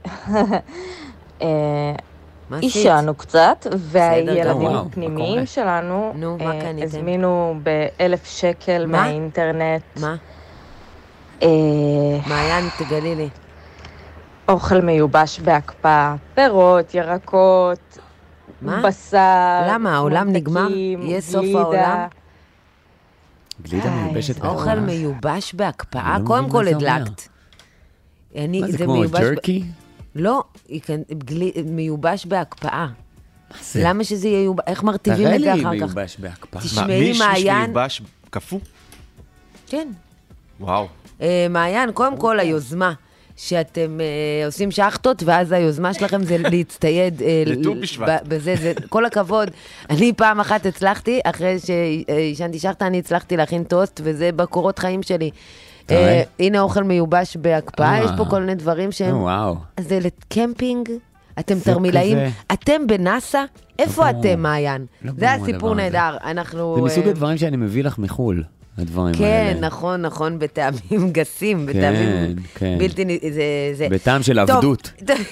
אישנו קצת, והילדים וואו, הפנימיים מה שלנו נו, מה קניתם? הזמינו באלף שקל מה? מהאינטרנט. מה? אה, מעיין, תגלי לי. אוכל מיובש בהקפאה, פירות, ירקות, מה? בשר, למה? העולם נגמר? ממתקים, יהיה סוף גלידה. העולם? גלידה מיובשת. אוכל מיובש בהקפאה? לא קודם מבין כל מה זה אומר. הדלקת. אני, מה זה כמו מיובש ב- ג'רקי? לא, היא כאן- גלי- מיובש בהקפאה. מה זה? למה שזה יהיה יובש? איך מרטיבים תראה את זה לי אחר כך? מיובש בהקפאה. תשמעי, מעיין. מיובש קפוא? כן. וואו. אה, מעיין, קודם כל היוזמה. שאתם אה, עושים שחטות, ואז היוזמה שלכם זה להצטייד אה, לט"ו ל- בשבט. ב- בזה, זה, כל הכבוד. אני פעם אחת הצלחתי, אחרי שישנתי שחטה, אני הצלחתי להכין טוסט, וזה בקורות חיים שלי. אה, הנה אוכל מיובש בהקפאה, אה. יש פה כל מיני דברים שהם... וואו. אז זה לקמפינג, אתם זה תרמילאים, כזה. אתם בנאסא, איפה ברור. אתם, מעיין? לא זה ברור הסיפור הדבר הזה. נהדר, אנחנו... זה מסוג אה, הדברים שאני מביא לך מחול, הדברים כן, האלה. נכון, נכון, בטעמים גסים, בטעמים כן. בלתי... נ- זה- זה- בטעם של טוב, עבדות.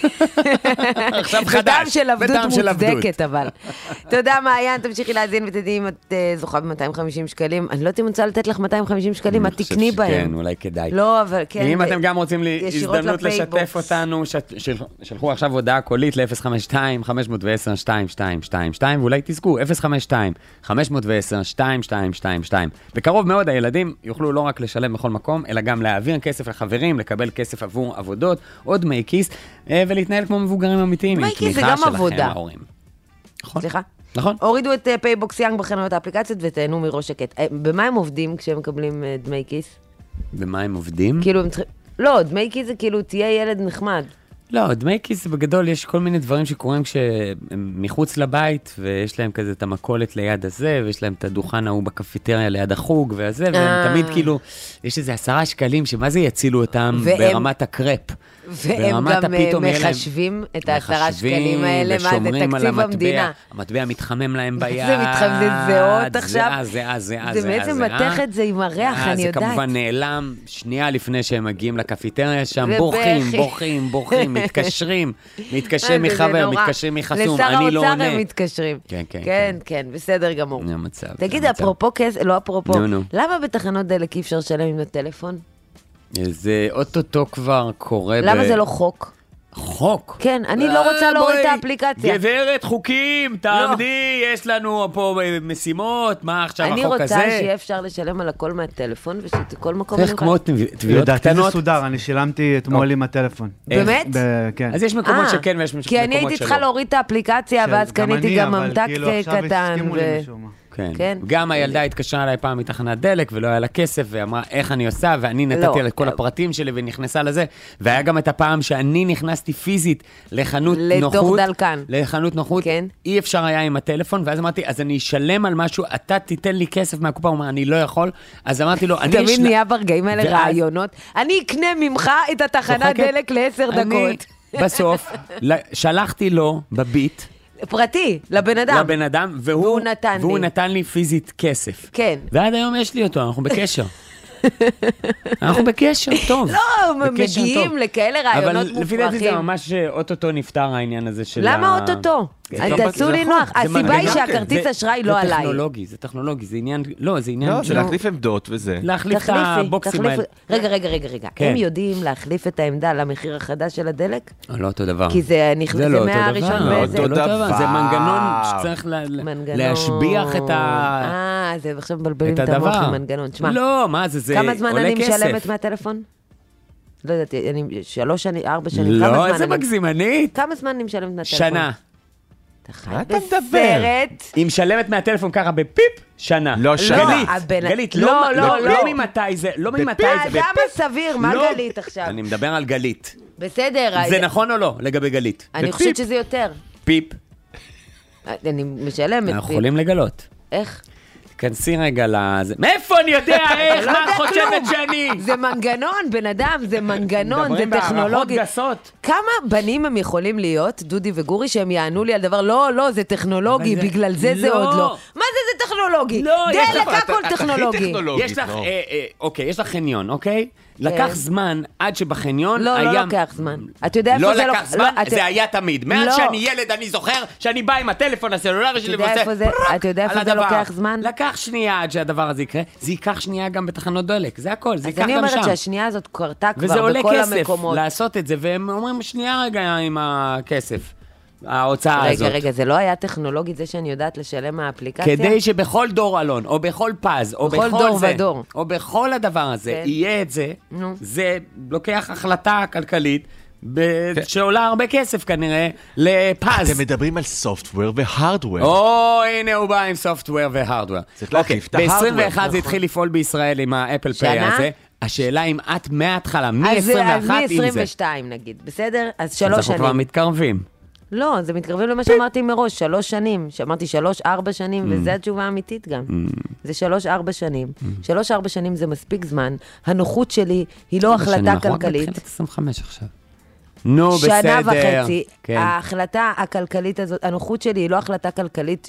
עכשיו חדש. בטעם של עבדות בטעם של עבדות. מוצדקת, אבל. תודה, מעיין, תמשיכי להאזין ותדעי אם את אה, זוכה ב-מאתיים וחמישים שקלים. אני לא יודעת אם אני רוצה לתת לך מאתיים וחמישים שקלים, את אני חושב תקני שכן, בהם. אולי כדאי. לא, אבל כן. אם ו- אתם גם רוצים לי ישירות הזדמנות לשתף לפייבוקס. אותנו, ש- של- שלחו עכשיו הודעה קולית ל-אפס חמש שתיים חמש עשר שתיים שתיים שתיים שתיים, ואולי תזכו, אפס חמש שתיים חמש עשר שתיים שתיים שתיים שתיים. בקרוב מאוד הילדים יוכלו לא רק לשלם בכל מקום, אלא גם להעביר כסף לחברים, לקבל כסף עבור עבודות, עוד דמי כיס, אה, ולהתנהל כמו מבוגרים אמיתיים, עם דמי כיס זה תמיכה גם שלכם, עבודה. ההורים. נכון? סליחה? נכון. הורידו את אה, פייבוקס יאנג בחנויות האפליקציות ותהנו מראש שקט. אה, במה הם עובדים כשהם מקבלים אה, דמי כיס? במה הם עובדים? כאילו הם צריכים... לא, דמי כיס זה כאילו תהיה ילד נחמד. לא, דמי כיס בגדול יש כל מיני דברים שקורים כשהם מחוץ לבית, ויש להם כזה את המכולת ליד הזה, ויש להם את הדוכן ההוא בקפיטריה ליד החוג והזה, והם אה. תמיד כאילו, יש איזה עשרה שקלים שמה זה יצילו אותם והם- ברמת הקרפ. והם ברמת גם הפתאום אה, יהיה להם- מחשבים את העשרה מחשבים שקלים האלה, מה זה ושומרים על תקציב המטבע. המדינה. המטבע מתחמם להם ביד. זה מתחמם, זה זהות עכשיו. זהה, זהה, זהה, זה זהה, בעצם זהה. מתח את זה עם הריח, אה, אני יודעת. זה כמובן נעלם שנייה לפני שהם מגיעים לקפיטריה שם, ובכי. בורחים, בורחים, בורחים, מתקשרים, מתקשרים אה, זה מחבר, נורא. מתקשרים מחסום, לשר אני לא האוצר עונה. הם מתקשרים. כן, כן, כן, כן, בסדר גמור. זה המצב. תגיד, זה המצב. אפרופו כסף, לא אפרופו, נו, נו. למה בתחנות דלק אי אפשר לשלם עם הטלפון? זה אוטוטו כבר קורה ב... למה זה לא חוק? חוק? כן, אני לא אה, רוצה להוריד את בואי, האפליקציה. גברת, חוקים, תעמדי, יש לנו פה משימות, מה עכשיו אני החוק הזה? רוצה שיהיה אפשר לשלם על הכל מהטלפון, ושכל מקום... צריך אני כמו יכולה- תביעות לדעתי זה קטנות. סודר, אני שילמתי אתמול עם הטלפון. באמת? ב- כן. אז יש מקומות אה, שכן ויש מקומות שלא. כי אני הייתי צריכה להוריד את האפליקציה, ואז גם קניתי אני, גם אבל ממתק כאילו עכשיו קטן. הסכימו לי ו- משום מה. כן. כן. גם הילדה התקשרה אליי פעם מתחנת דלק, ולא היה לה כסף, ואמרה איך אני עושה, ואני נתתי לה את כל הפרטים שלי, ונכנסה לזה. והיה גם את הפעם שאני נכנסתי פיזית לחנות נוחות. לתוך דלקן. לחנות נוחות. כן. אי אפשר היה עם הטלפון, ואז אמרתי, אז אני אשלם על משהו, אתה תיתן לי כסף מהקופה, הוא אומר, אני לא יכול. אז אמרתי לו, אני... תמיד נהיה ברגעים האלה רעיונות. אני אקנה ממך את התחנת דלק לעשר דקות. בסוף, שלחתי לו בביט, פרטי, לבן אדם. לבן אדם, והוא, והוא נתן והוא לי. נתן לי פיזית כסף. כן. ועד היום יש לי אותו, אנחנו בקשר. אנחנו בקשר טוב. לא, בקשר מגיעים טוב. לכאלה רעיונות אבל מופרכים. לפי דעתי זה ממש אוטוטו נפטר העניין הזה של ה... למה אוטוטו? תעשו לי נוח. הסיבה היא שהכרטיס אשראי לא עליי. זה טכנולוגי, זה טכנולוגי, זה עניין... לא, זה עניין... לא, זה להחליף עמדות וזה. להחליף את הבוקסים האלה. רגע, רגע, רגע, רגע. הם יודעים להחליף את העמדה למחיר החדש של הדלק? לא אותו דבר. כי זה נכנס מהראשון באיזה... זה לא אותו דבר, זה מנגנון שצריך להשביח את ה... אה, זה עכשיו מבלבלים את המוח עם מנגנון. תשמע, לא, מה זה, זה עולה כסף. כמה זמן אני משלמת מהטלפון? לא יודעת, אני שלוש שנים, ארבע שנים. לא, איזה מגזימנית. כמה זמן אני משלמת מהטלפון? שנה. אתה חי בסרט. היא משלמת מהטלפון ככה בפיפ, שנה. לא, שנה. גלית, גלית, לא ממתי זה, לא ממתי זה בפיפ. האדם הסביר, מה גלית עכשיו? אני מדבר על גלית. בסדר. זה נכון או לא, לגבי גלית? אני חושבת שזה יותר. פיפ. אני משלמת פיפ. אנחנו יכולים לגלות. איך? כנסי רגע לזה. מאיפה אני יודע איך? מה את חושבת שאני? זה מנגנון, בן אדם, זה מנגנון, זה טכנולוגי. מדברים בהערכות גסות. כמה בנים הם יכולים להיות, דודי וגורי, שהם יענו לי על דבר, לא, לא, זה טכנולוגי, בגלל זה זה עוד לא. מה זה זה טכנולוגי? דלק הכל טכנולוגי. יש לך, אוקיי, יש לך חניון, אוקיי? לקח זמן עד שבחניון היה... לא, לא לקח זמן. אתה יודע איפה זה לא... לא לקח זמן, זה היה תמיד. מאז שאני ילד, אני זוכר שאני בא עם הטלפון הסלולרי שלי ועושה פרק. אתה יודע איפה זה לוקח זמן? לקח שנייה עד שהדבר הזה יקרה. זה ייקח שנייה גם בתחנות דלק. זה הכל, זה ייקח גם שם. אז אני אומרת שהשנייה הזאת קרתה כבר בכל המקומות. וזה עולה כסף לעשות את זה, והם אומרים שנייה רגע עם הכסף. ההוצאה הזאת. רגע, רגע, זה לא היה טכנולוגית, זה שאני יודעת לשלם מהאפליקציה? כדי שבכל דור אלון, או בכל פז, או בכל דור זה, ודור. או בכל הדבר הזה, יהיה את זה, זה לוקח החלטה כלכלית, שעולה הרבה כסף כנראה, לפז. אתם מדברים על סופטוור והארדוור. או, הנה הוא בא עם סופטוור והארדוור. צריך להחליף את ההארדוור. ב-עשרים ואחת זה התחיל לפעול בישראל עם האפל פיי הזה. השאלה אם את מההתחלה, מ-עשרים ואחת עם זה. אז מ-עשרים ושתיים נגיד, בסדר? אז שלוש שנים. אז אנחנו כבר מתקרבים. לא, זה מתקרבים למה שאמרתי מראש, שלוש שנים, שאמרתי שלוש, ארבע שנים, וזו התשובה האמיתית גם. זה שלוש, ארבע שנים. שלוש, ארבע שנים זה מספיק זמן. הנוחות שלי היא לא החלטה כלכלית. אנחנו עשרים וחמש עכשיו. נו, בסדר. שנה וחצי. ההחלטה הכלכלית הזאת, הנוחות שלי היא לא החלטה כלכלית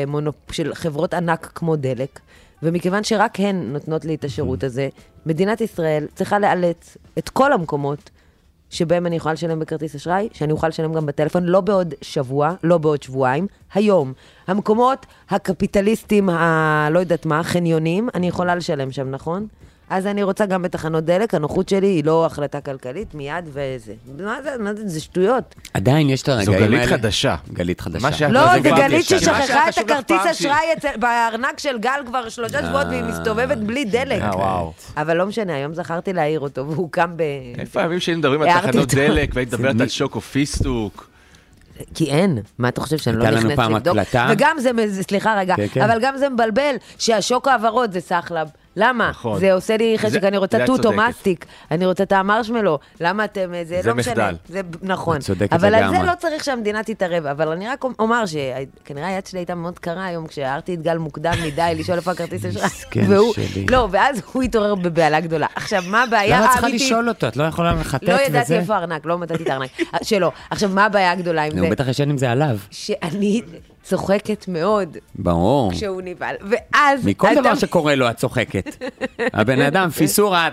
של חברות ענק כמו דלק, ומכיוון שרק הן נותנות לי את השירות הזה, מדינת ישראל צריכה לאלץ את כל המקומות שבהם אני יכולה לשלם בכרטיס אשראי, שאני אוכל לשלם גם בטלפון, לא בעוד שבוע, לא בעוד שבועיים, היום. המקומות הקפיטליסטים, הלא יודעת מה, חניונים, אני יכולה לשלם שם, נכון? אז אני רוצה גם בתחנות דלק, הנוחות שלי היא לא החלטה כלכלית, מיד וזה. מה זה? מה זה? זה שטויות. עדיין יש את הרגעים האלה. זו גלית חדשה. גלית חדשה. לא, זה גלית ששכחה את הכרטיס אשראי בארנק של גל כבר שלושה שבועות, והיא מסתובבת בלי דלק. אבל לא משנה, היום זכרתי להעיר אותו, והוא קם ב... איפה הימים שהיינו מדברים על תחנות דלק, והיית מדברת על שוקו פיסטוק? כי אין, מה אתה חושב שאני לא נכנסת לבדוק? וגם זה, סליחה רגע, אבל גם זה מבלבל שהשוק העברות זה סחלב. למה? זה עושה לי חשק, אני רוצה טוט או מסטיק, אני רוצה את המרשמלו, למה אתם, זה לא משנה. זה נכון. אבל על זה לא צריך שהמדינה תתערב, אבל אני רק אומר שכנראה היד שלי הייתה מאוד קרה היום, כשהערתי את גל מוקדם מדי, לשאול איפה הכרטיס אשראי. לא, ואז הוא התעורר בבעלה גדולה. עכשיו, מה הבעיה האמיתית? למה צריכה לשאול אותו? את לא יכולה לחטט וזה? לא ידעתי איפה הארנק, לא מצאתי את הארנק. שלא. עכשיו, מה הבעיה הגדולה עם זה? הוא בטח ישן עם זה עליו. שאני צוחקת מאוד. ברור. כשהוא נבעל. ואז... מכל דבר שקורה לו, את צוחקת. הבן אדם, פיסורה,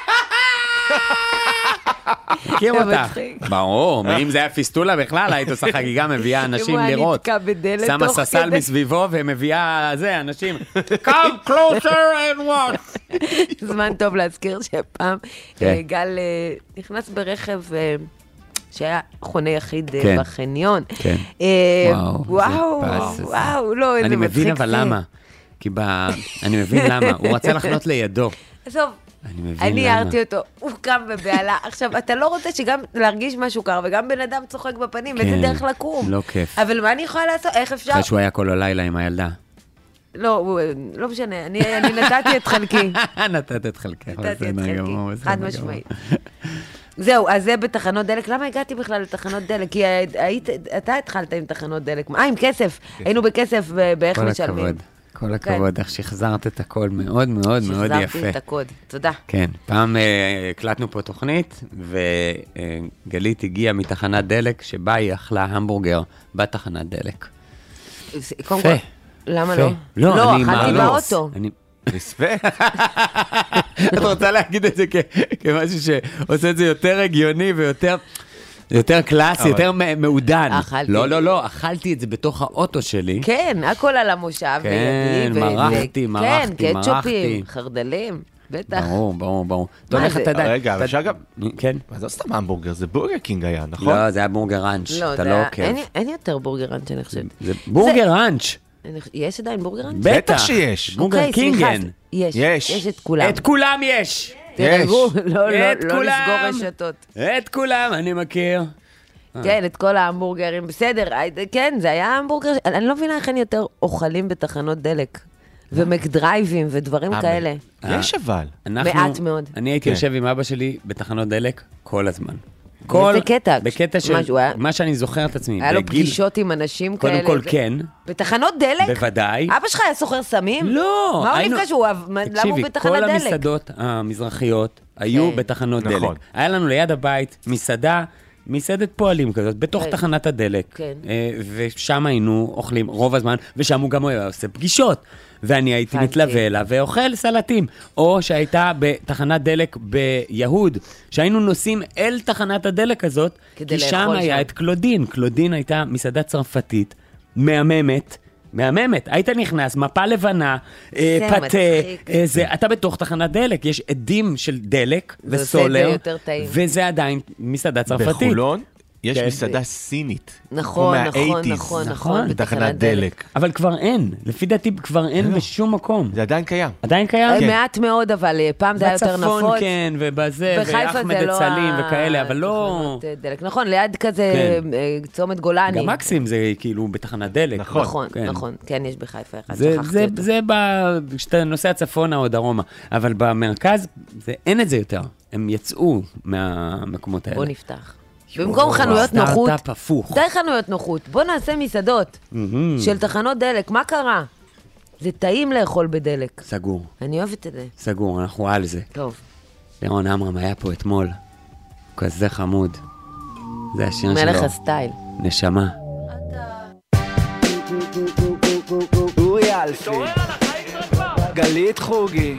מכיר אותך. ברור, אם זה היה פיסטולה בכלל, היית עושה חגיגה, מביאה אנשים לראות. שמה ססל מסביבו, ומביאה זה, אנשים, come closer and watch. זמן טוב להזכיר שפעם גל נכנס ברכב... שהיה חונה יחיד בחניון. כן. וואו, וואו, לא, איזה מצחיק. אני מבין אבל למה. כי אני מבין למה. הוא רצה לחנות לידו. עזוב, אני הערתי אותו, הוא קם בבעלה. עכשיו, אתה לא רוצה שגם להרגיש משהו קר, וגם בן אדם צוחק בפנים, וזה דרך לקום. לא כיף. אבל מה אני יכולה לעשות? איך אפשר? אחרי שהוא היה כל הלילה עם הילדה. לא, לא משנה, אני נתתי את חלקי. נתת את חלקי. נתתי את חלקי, חד משמעית. זהו, אז זה בתחנות דלק. למה הגעתי בכלל לתחנות דלק? כי אתה התחלת עם תחנות דלק. אה, עם כסף. היינו בכסף באיך משלמים. כל הכבוד, איך שחזרת את הכל מאוד מאוד מאוד יפה. שחזרתי את הקוד, תודה. כן, פעם הקלטנו פה תוכנית, וגלית הגיעה מתחנת דלק, שבה היא אכלה המבורגר בתחנת דלק. קודם כל, למה לא? לא, אכלתי באוטו. רספקט. את רוצה להגיד את זה כמשהו שעושה את זה יותר הגיוני ויותר... יותר קלאסי, יותר מעודן. אכלתי. לא, לא, לא, אכלתי את זה בתוך האוטו שלי. כן, הכל על המושב. כן, מרחתי, מרחתי, כן, מרחתי. קטשופים, חרדלים, בטח. ברור, ברור, ברור. מה זה? רגע, אבל אפשר גם... כן. מה זה סתם המבורגר? זה בורגר קינג היה, נכון? לא, זה היה בורגר ראנץ', אתה לא עוקב. אין יותר בורגר ראנץ', אני חושבת. זה בורגר ראנץ'. יש עדיין בורגר ראנץ'? בטח שיש. בורגר קינגן. יש, יש. יש את כולם. את כולם יש. תרגעו, לא את לסגור כולם. רשתות. את כולם, אני מכיר. כן, את כל ההמבורגרים, בסדר, כן, זה היה המבורגר, אני לא מבינה איך אין יותר אוכלים בתחנות דלק, ומקדרייבים ודברים כאלה. יש אבל. מעט מאוד. אני הייתי יושב עם אבא שלי בתחנות דלק כל הזמן. איזה קטע? בקטע של מה שאני זוכר את עצמי. היה לו פגישות עם אנשים כאלה. קודם כל כן. בתחנות דלק? בוודאי. אבא שלך היה סוחר סמים? לא. מה הוא נפגש? למה הוא בתחנת דלק? כל המסעדות המזרחיות היו בתחנות דלק. היה לנו ליד הבית מסעדה, מסעדת פועלים כזאת, בתוך תחנת הדלק. ושם היינו אוכלים רוב הזמן, ושם הוא גם היה עושה פגישות. ואני הייתי מתלווה לה ואוכל סלטים. או שהייתה בתחנת דלק ביהוד, שהיינו נוסעים אל תחנת הדלק הזאת, כי שם היה את קלודין. קלודין הייתה מסעדה צרפתית, מהממת, מהממת. היית נכנס, מפה לבנה, פתה, אתה בתוך תחנת דלק, יש עדים של דלק וסולר, וזה עדיין מסעדה צרפתית. בחולון? יש מסעדה סינית. נכון, נכון, נכון, נכון. בתחנת דלק. אבל כבר אין. לפי דעתי כבר אין בשום מקום. זה עדיין קיים. עדיין קיים? מעט מאוד, אבל פעם זה היה יותר נפוץ. בצפון כן, ובזה, ואחמד הצלים וכאלה, אבל לא... נכון, ליד כזה צומת גולני. גם מקסים זה כאילו בתחנת דלק. נכון, נכון. כן, יש בחיפה אחד. זה כשאתה נוסע צפונה או דרומה. אבל במרכז, אין את זה יותר. הם יצאו מהמקומות האלה. בוא נפתח. במקום חנויות נוחות, הפוך. די חנויות נוחות, בוא נעשה מסעדות של תחנות דלק, מה קרה? זה טעים לאכול בדלק. סגור. אני אוהבת את זה. סגור, אנחנו על זה. טוב. לירון אמרם היה פה אתמול, הוא כזה חמוד. זה השיר שלו. מלך הסטייל. נשמה. אורי אלפי, גלית חוגי.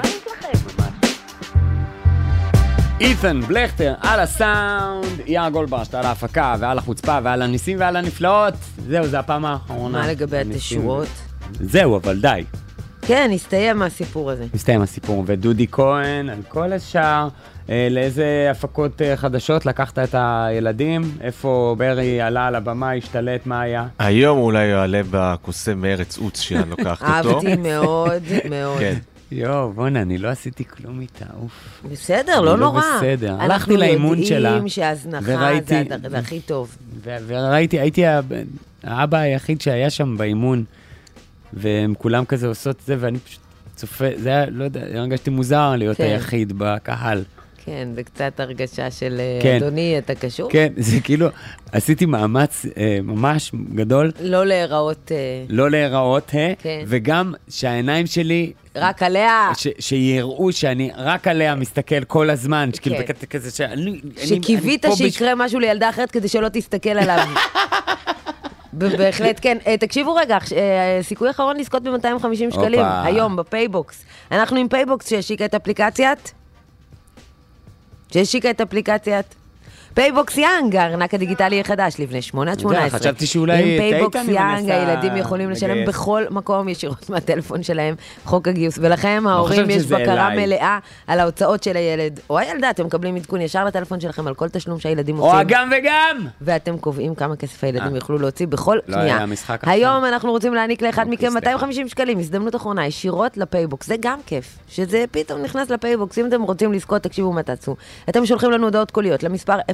אית'ן בלכטר על הסאונד, יאיר גולדברשט על ההפקה ועל החוצפה ועל הניסים ועל הנפלאות. זהו, זה הפעם האחרונה. מה לגבי התשורות? זהו, אבל די. כן, הסתיים מהסיפור הזה. הסתיים הסיפור, ודודי כהן על כל השאר. לאיזה הפקות חדשות לקחת את הילדים? איפה ברי עלה על הבמה, השתלט, מה היה? היום אולי יעלה בקוסם מארץ עוץ שאני לוקחת אותו. אהבתי מאוד, מאוד. כן. יואו, בוא'נה, אני לא עשיתי כלום איתה, אוף. בסדר, לא נורא. לא בסדר. הלכתי לאימון שלה. אנחנו יודעים שהזנחה זה הכי טוב. וראיתי, הייתי האבא היחיד שהיה שם באימון, והם כולם כזה עושות זה, ואני פשוט צופה, זה היה, לא יודע, הרגשתי מוזר להיות היחיד בקהל. כן, זה קצת הרגשה של אדוני, אתה קשור? כן, זה כאילו, עשיתי מאמץ ממש גדול. לא להיראות. לא להיראות, וגם שהעיניים שלי... רק עליה. שיראו שאני רק עליה מסתכל כל הזמן, שכאילו כזה ש... שקיווית שיקרה משהו לילדה אחרת כדי שלא תסתכל עליו. בהחלט, כן. תקשיבו רגע, סיכוי אחרון לזכות ב-מאתיים וחמישים שקלים, היום בפייבוקס. אנחנו עם פייבוקס שהשיקה את אפליקציית... שהשיקה את אפליקציית פייבוקס יאנג, הארנק הדיגיטלי החדש, לפני שמונה עד שמונה עשרה. חשבתי שאולי עם פייבוקס יאנג, הילדים יכולים לשלם בכל מקום ישירות מהטלפון שלהם, חוק הגיוס, ולכם ההורים יש בקרה מלאה על ההוצאות של הילד, או הילדה, אתם מקבלים עדכון ישר לטלפון שלכם על כל תשלום שהילדים עושים. או גם וגם! ואתם קובעים כמה כסף הילדים יוכלו להוציא בכל קנייה. היום אנחנו רוצים להעניק לאחד מכם מאתיים וחמישים שקלים, הזדמנות אחרונה, ישירות לפייבוקס, זה גם כיף, שזה פתאום נכנס לפייבוקס. אם אתם רוצים לזכות, תקשיבו מה תעשו. אתם שולחים לנו הודעות קוליות למספר אפס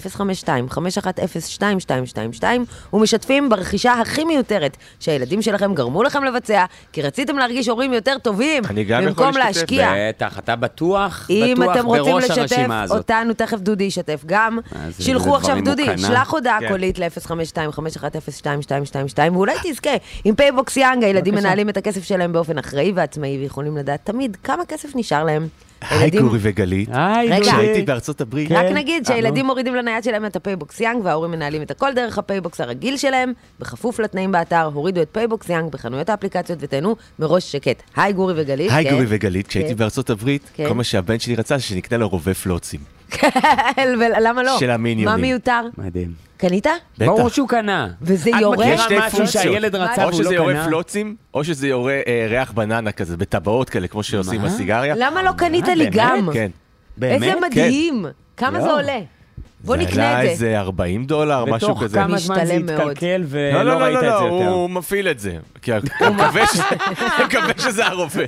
אפס חמש שתיים חמש אחת אפס שתיים שתיים שתיים שתיים ומשתפים ברכישה הכי מיותרת שהילדים שלכם גרמו לכם לבצע, כי רציתם להרגיש הורים יותר טובים, במקום להשקיע. בטח, אתה בטוח, אם בטוח אתם רוצים בראש לשתף הרשימה הזאת. אותנו, תכף דודי ישתף גם. זה- שילחו זה עכשיו, דברים דודי, מוקנה. שלח הודעה קולית ל-אפס חמש שתיים חמש אחת אפס שתיים שתיים שתיים שתיים, ואולי תזכה. עם פייבוקס יאנג, הילדים מנהלים את הכסף שלהם באופן אחראי ועצמאי, ויכולים לדעת תמיד כמה כסף נשאר להם. היי הילדים- גורי וגלית. היי, רגע. כשהייתי בארצות הברית. רק נגיד שהילדים מורידים לנייד שלהם את הפייבוקס יאנג, וההורים מנהלים את הכל דרך הפייבוקס הרגיל שלהם, בכפוף לתנאים באתר, הורידו את פייבוקס יאנג בחנויות האפליקציות ותהנו מראש שקט. היי גורי וגלית. היי כן. גורי וגלית, כשהייתי כן. בארצות הברית, כן. כל מה שהבן שלי רצה זה שנקנה לו רובה פלוצים. ולמה לא? של המיניונים. מה מיותר? מדהים. קנית? ברור בטח. שהוא קנה. וזה את יורה? מכירה יש שתי משהו פונקציות. שהילד רצה או והוא לא שזה יורה קנה? פלוצים, או שזה יורה אה, ריח בננה כזה, בטבעות כאלה, כמו שעושים מה? בסיגריה. למה לא קנית לי באמת? גם? כן. באמת? איזה מדהים. כמה לא. זה עולה? בוא זה נקנה עלה את זה. איזה ארבעים דולר, משהו בתוך כזה. כמה זמן זה משתלם מאוד. התקלקל לא, ולא לא, ראית לא, את זה לא, יותר. הוא מפעיל את זה. כי אני מקווה ש- אני מקווה שזה הרופא.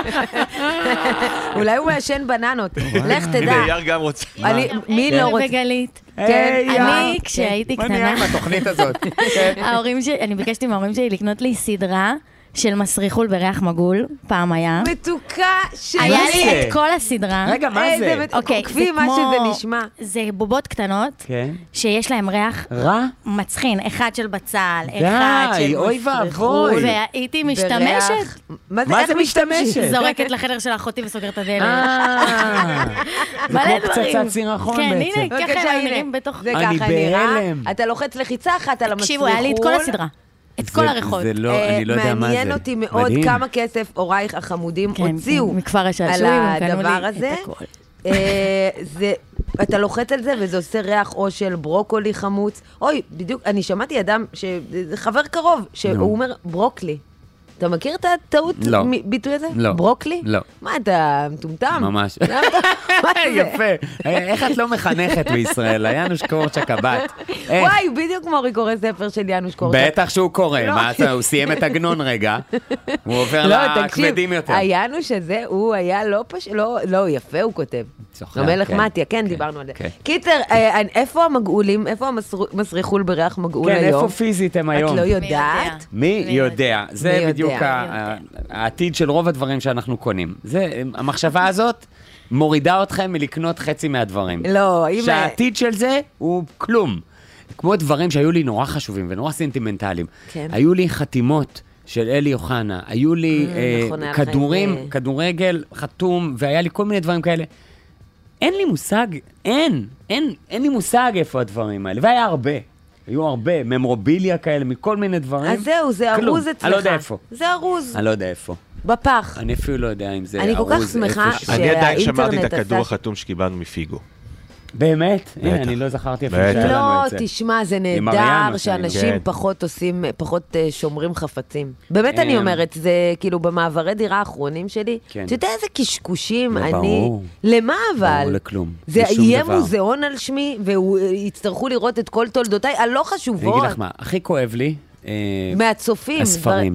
אולי הוא מעשן בננות. לך תדע. הנה, יאר גם רוצה. אני- מי לא רוצה? וגלית. כן, אני, כשהייתי מה נהיה קטנה, עם התוכנית הזאת? ההורים שלי, אני ביקשתי מההורים שלי לקנות לי סדרה של מסריחול בריח מגול, פעם היה. מתוקה שלי. היה זה? לי את כל הסדרה. רגע, מה איזה זה? מת- אוקיי, עוקבי זה מה כמו- שזה נשמע. זה בובות קטנות, כן. שיש להם ריח רע? מצחין, אחד של בצל, אחד די, של אוי מסריחול, ואבוי. והייתי משתמשת, בריח. מה מה איך זה משתמשת? זורקת לחדר של אחותי וסוגרת את הדלת. אה, זה מלא כמו דברים. פצצת סירחון כן, בעצם. הנה, ככה בבקשה, הם הנה. נראים בתוך... זה אני ככה נראה. בהלם. אתה לוחץ לחיצה אחת על המסריחול. תקשיבו, היה לי את כל הסדרה. את כל זה- הריחות. זה לא, אה, אני לא יודע מה זה. מעניין אותי מאוד מדהים. כמה כסף הורייך החמודים כן, הוציאו כן, מכפר על השעשועים, הם קנו לי הדבר את הזה. הכל. אה, זה, אתה לוחץ על זה וזה עושה ריח או של ברוקולי חמוץ. אוי, בדיוק, אני שמעתי אדם, ש- זה חבר קרוב, נו. שהוא אומר ברוקלי. אתה מכיר את הטעות לא. ביטוי הזה? לא. ברוקלי? לא. מה, אתה מטומטם? ממש. למה אתה- מה זה? יפה. איך את לא מחנכת בישראל? יאנוש קורצ'ה קבט. איך? וואי, בדיוק מורי קורא ספר של יאנוש קורצ'ק. בטח שהוא קורא, לא. מה אתה, הוא סיים את עגנון רגע, הוא עובר לא, תקשיב, לכבדים יותר. היאנוש הזה, הוא היה לא פשוט, לא, לא, יפה הוא כותב. זוכר, המלך כן. מתיה, כן, כן, דיברנו על זה. כן. קיצר, אה, איפה המגעולים, איפה המסריחול בריח מגעול כן, היום? איפה פיזית הם היום? את לא מי יודע? יודעת? מי מי יודע? זה מי בדיוק יודע? ה- העתיד של רוב הדברים שאנחנו קונים. זה, המחשבה הזאת מורידה אתכם מלקנות חצי מהדברים. לא, אם... שהעתיד של זה הוא כלום. כמו דברים שהיו לי נורא חשובים ונורא סנטימנטליים. כן. היו לי חתימות של אלי אוחנה, היו לי אה, נכון, היה לך כדורים, עם, אה, כדורגל חתום, והיה לי כל מיני דברים כאלה. אין לי מושג, אין, אין, אין לי מושג איפה הדברים האלה. והיה הרבה, היו הרבה, ממורביליה כאלה, מכל מיני דברים. אז זהו, זה כלום. ארוז אצלך. אני לא יודע איפה. זה ארוז, אני לא יודע איפה. בפח. אני אפילו לא יודע אם זה אני כל כך ארוז שמחה איפשהו. אני עדיין שהאינטרנט שמרתי את עשה הכדור ש- החתום שקיבלנו מפיגו. באמת? הנה, בטח. אני לא זכרתי אפילו בטח. שהיה לנו לא, את זה. תשמע, זה עם נהדר אריאנה, שאנשים כן. פחות עושים, פחות אה, שומרים חפצים. באמת אני כן. אומרת, זה כאילו במעברי דירה האחרונים שלי, כן. אתה יודע איזה קשקושים לא, אני... ברור. למה אבל? ברור לכלום. זה לשום יהיה דבר. מוזיאון על שמי, ויצטרכו לראות את כל תולדותיי הלא אני חשובות. אגיד לך מה, הכי כואב לי, אה, מהצופים. הספרים.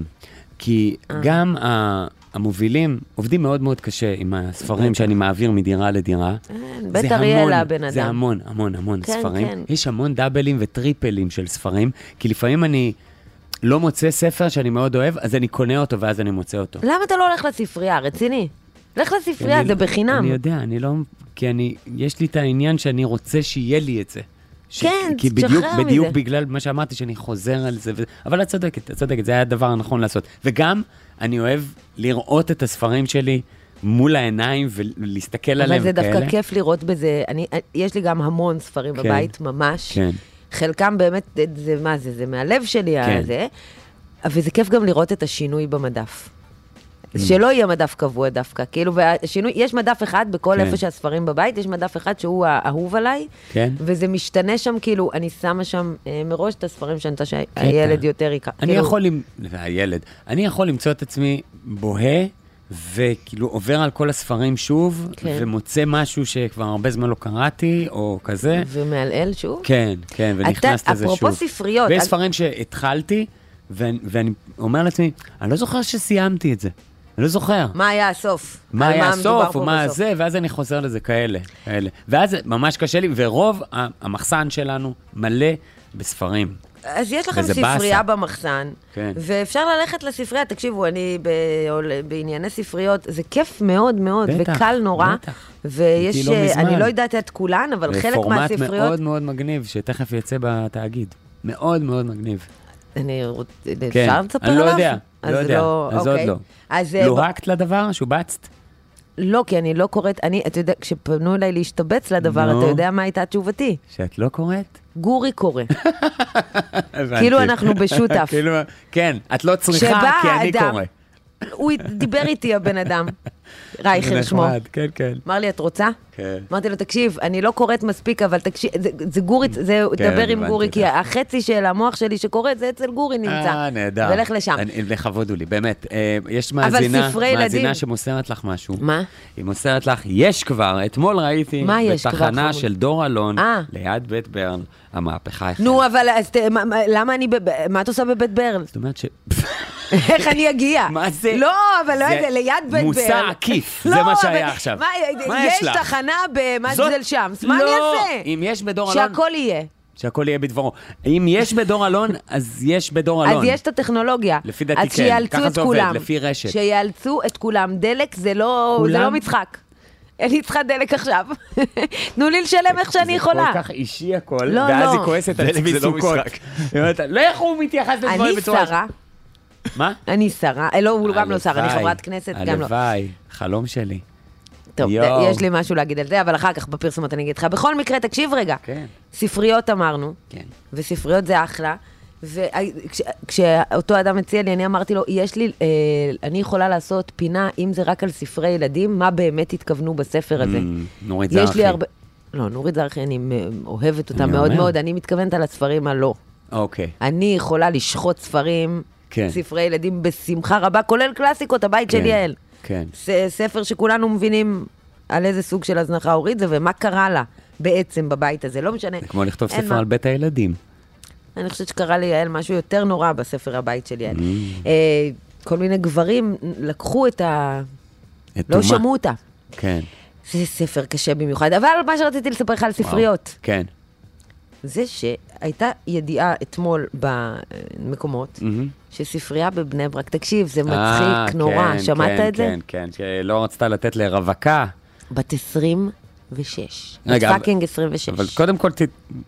כי גם ה- המובילים עובדים מאוד מאוד קשה עם הספרים שאני מעביר מדירה לדירה. בית זה אריאלה, המון, הבן אדם. זה המון, המון, המון כן, ספרים. כן. יש המון דאבלים וטריפלים של ספרים, כי לפעמים אני לא מוצא ספר שאני מאוד אוהב, אז אני קונה אותו ואז אני מוצא אותו. למה אתה לא הולך לספרייה? רציני. לך לספרייה, אני- זה בחינם. אני יודע, אני לא... כי אני... יש לי את העניין שאני רוצה שיהיה לי את זה. ש... כן, כי תשחרר בדיוק, מזה. בדיוק בגלל מה שאמרתי, שאני חוזר על זה. ו... אבל את צודקת, את צודקת, זה היה הדבר הנכון לעשות. וגם, אני אוהב לראות את הספרים שלי מול העיניים ולהסתכל עליהם אבל זה כאלה. דווקא כיף לראות בזה. אני, יש לי גם המון ספרים כן. בבית, ממש. כן. חלקם באמת, זה מה זה, זה מהלב שלי, כן. הזה. וזה כיף גם לראות את השינוי במדף. שלא יהיה מדף קבוע דווקא, כאילו, והשינוי, יש מדף אחד בכל כן. איפה שהספרים בבית, יש מדף אחד שהוא האהוב עליי, כן. וזה משתנה שם, כאילו, אני שמה שם אה, מראש את הספרים שאני רוצה שהילד יותר יקרא. אני כאילו, יכול, למ- הילד, אני יכול למצוא את עצמי בוהה, וכאילו עובר על כל הספרים שוב, כן. ומוצא משהו שכבר הרבה זמן לא קראתי, או כזה. ומעלעל שוב? כן, כן, ונכנס אתה- לזה שוב. אפרופו ספריות, ויש אז- ספרים שהתחלתי, ואני, ואני אומר לעצמי, אני לא זוכר שסיימתי את זה. אני לא זוכר. מה היה הסוף? מה היה הסוף, או מה זה, ואז אני חוזר לזה כאלה, כאלה. ואז ממש קשה לי, ורוב המחסן שלנו מלא בספרים. אז יש לכם ספרייה במחסן, ואפשר ללכת לספרייה, תקשיבו, אני בענייני ספריות, זה כיף מאוד מאוד, וקל נורא, ויש, אני לא יודעת את כולן, אבל חלק מהספריות... פורמט מאוד מאוד מגניב, שתכף יצא בתאגיד. מאוד מאוד מגניב. אני רוצה, אפשר לספר עליו? אני לא יודע, לא יודע, אז עוד לא. לוהקת לדבר, שובצת? לא, כי אני לא קוראת, אני, אתה יודע, כשפנו אליי להשתבץ לדבר, אתה יודע מה הייתה תשובתי? שאת לא קוראת? גורי קורא. כאילו אנחנו בשותף. כן, את לא צריכה, כי אני קורא. הוא דיבר איתי, הבן אדם. רייכל שמו. כן, כן. אמר לי, את רוצה? כן. אמרתי לו, תקשיב, אני לא קוראת מספיק, אבל תקשיב, זה גורי, זה דבר עם גורי, כי החצי של המוח שלי שקוראת, זה אצל גורי נמצא. אה, נהדר. ולך לשם. לכבוד הוא לי, באמת. יש מאזינה, מאזינה שמוסרת לך משהו. מה? היא מוסרת לך, יש כבר, אתמול ראיתי, בתחנה של דור אלון, ליד בית ברל, המהפכה החלה. נו, אבל למה אני, מה את עושה בבית ברל? זאת אומרת ש... איך אני אגיע? מה זה? לא, אבל לא יודע, ליד בית ברל. מוסע עקיף, זה מה שהיה עכשיו. מה יש לך? יש תחנה במג'דל שמס, מה אני אעשה? אם יש בדור אלון... שהכל יהיה. שהכל יהיה בדברו. אם יש בדור אלון, אז יש בדור אלון. אז יש את הטכנולוגיה. לפי דעתי כן, ככה זה עובד, לפי רשת. שיאלצו את כולם. דלק זה לא משחק. אני צריכה דלק עכשיו. תנו לי לשלם איך שאני יכולה. זה כל כך אישי הכל, ואז היא כועסת על צבי סוכות. לא איך הוא מתייחס לדברים בצורה... אני שרה. מה? אני שרה. לא, הוא גם לא שרה, אני חברת כנסת, גם לא. הלוואי, חלום שלי. טוב, יש לי משהו להגיד על זה, אבל אחר כך בפרסומות אני אגיד לך. בכל מקרה, תקשיב רגע. ספריות אמרנו, וספריות זה אחלה, וכשאותו אדם הציע לי, אני אמרתי לו, יש לי, אני יכולה לעשות פינה, אם זה רק על ספרי ילדים, מה באמת התכוונו בספר הזה. נורית זרחי. לא, נורית זרחי, אני אוהבת אותה מאוד מאוד, אני מתכוונת על הספרים הלא. אוקיי. אני יכולה לשחוט ספרים, ספרי ילדים בשמחה רבה, כולל קלאסיקות, הבית של יעל. כן. ספר שכולנו מבינים על איזה סוג של הזנחה הורית זה, ומה קרה לה בעצם בבית הזה, לא משנה. זה כמו לכתוב ספר על בית הילדים. אני חושבת שקרה לי יעל משהו יותר נורא בספר הבית של יעל. כל מיני גברים לקחו את ה... לא שמעו אותה. כן. זה ספר קשה במיוחד, אבל מה שרציתי לספר לך על ספריות. כן. זה שהייתה ידיעה אתמול במקומות, שספרייה בבני ברק, תקשיב, זה מצחיק נורא, שמעת את זה? כן, כן, שלא רצתה לתת לרווקה. בת עשרים ושש. בת פאקינג עשרים ושש. אבל קודם כל,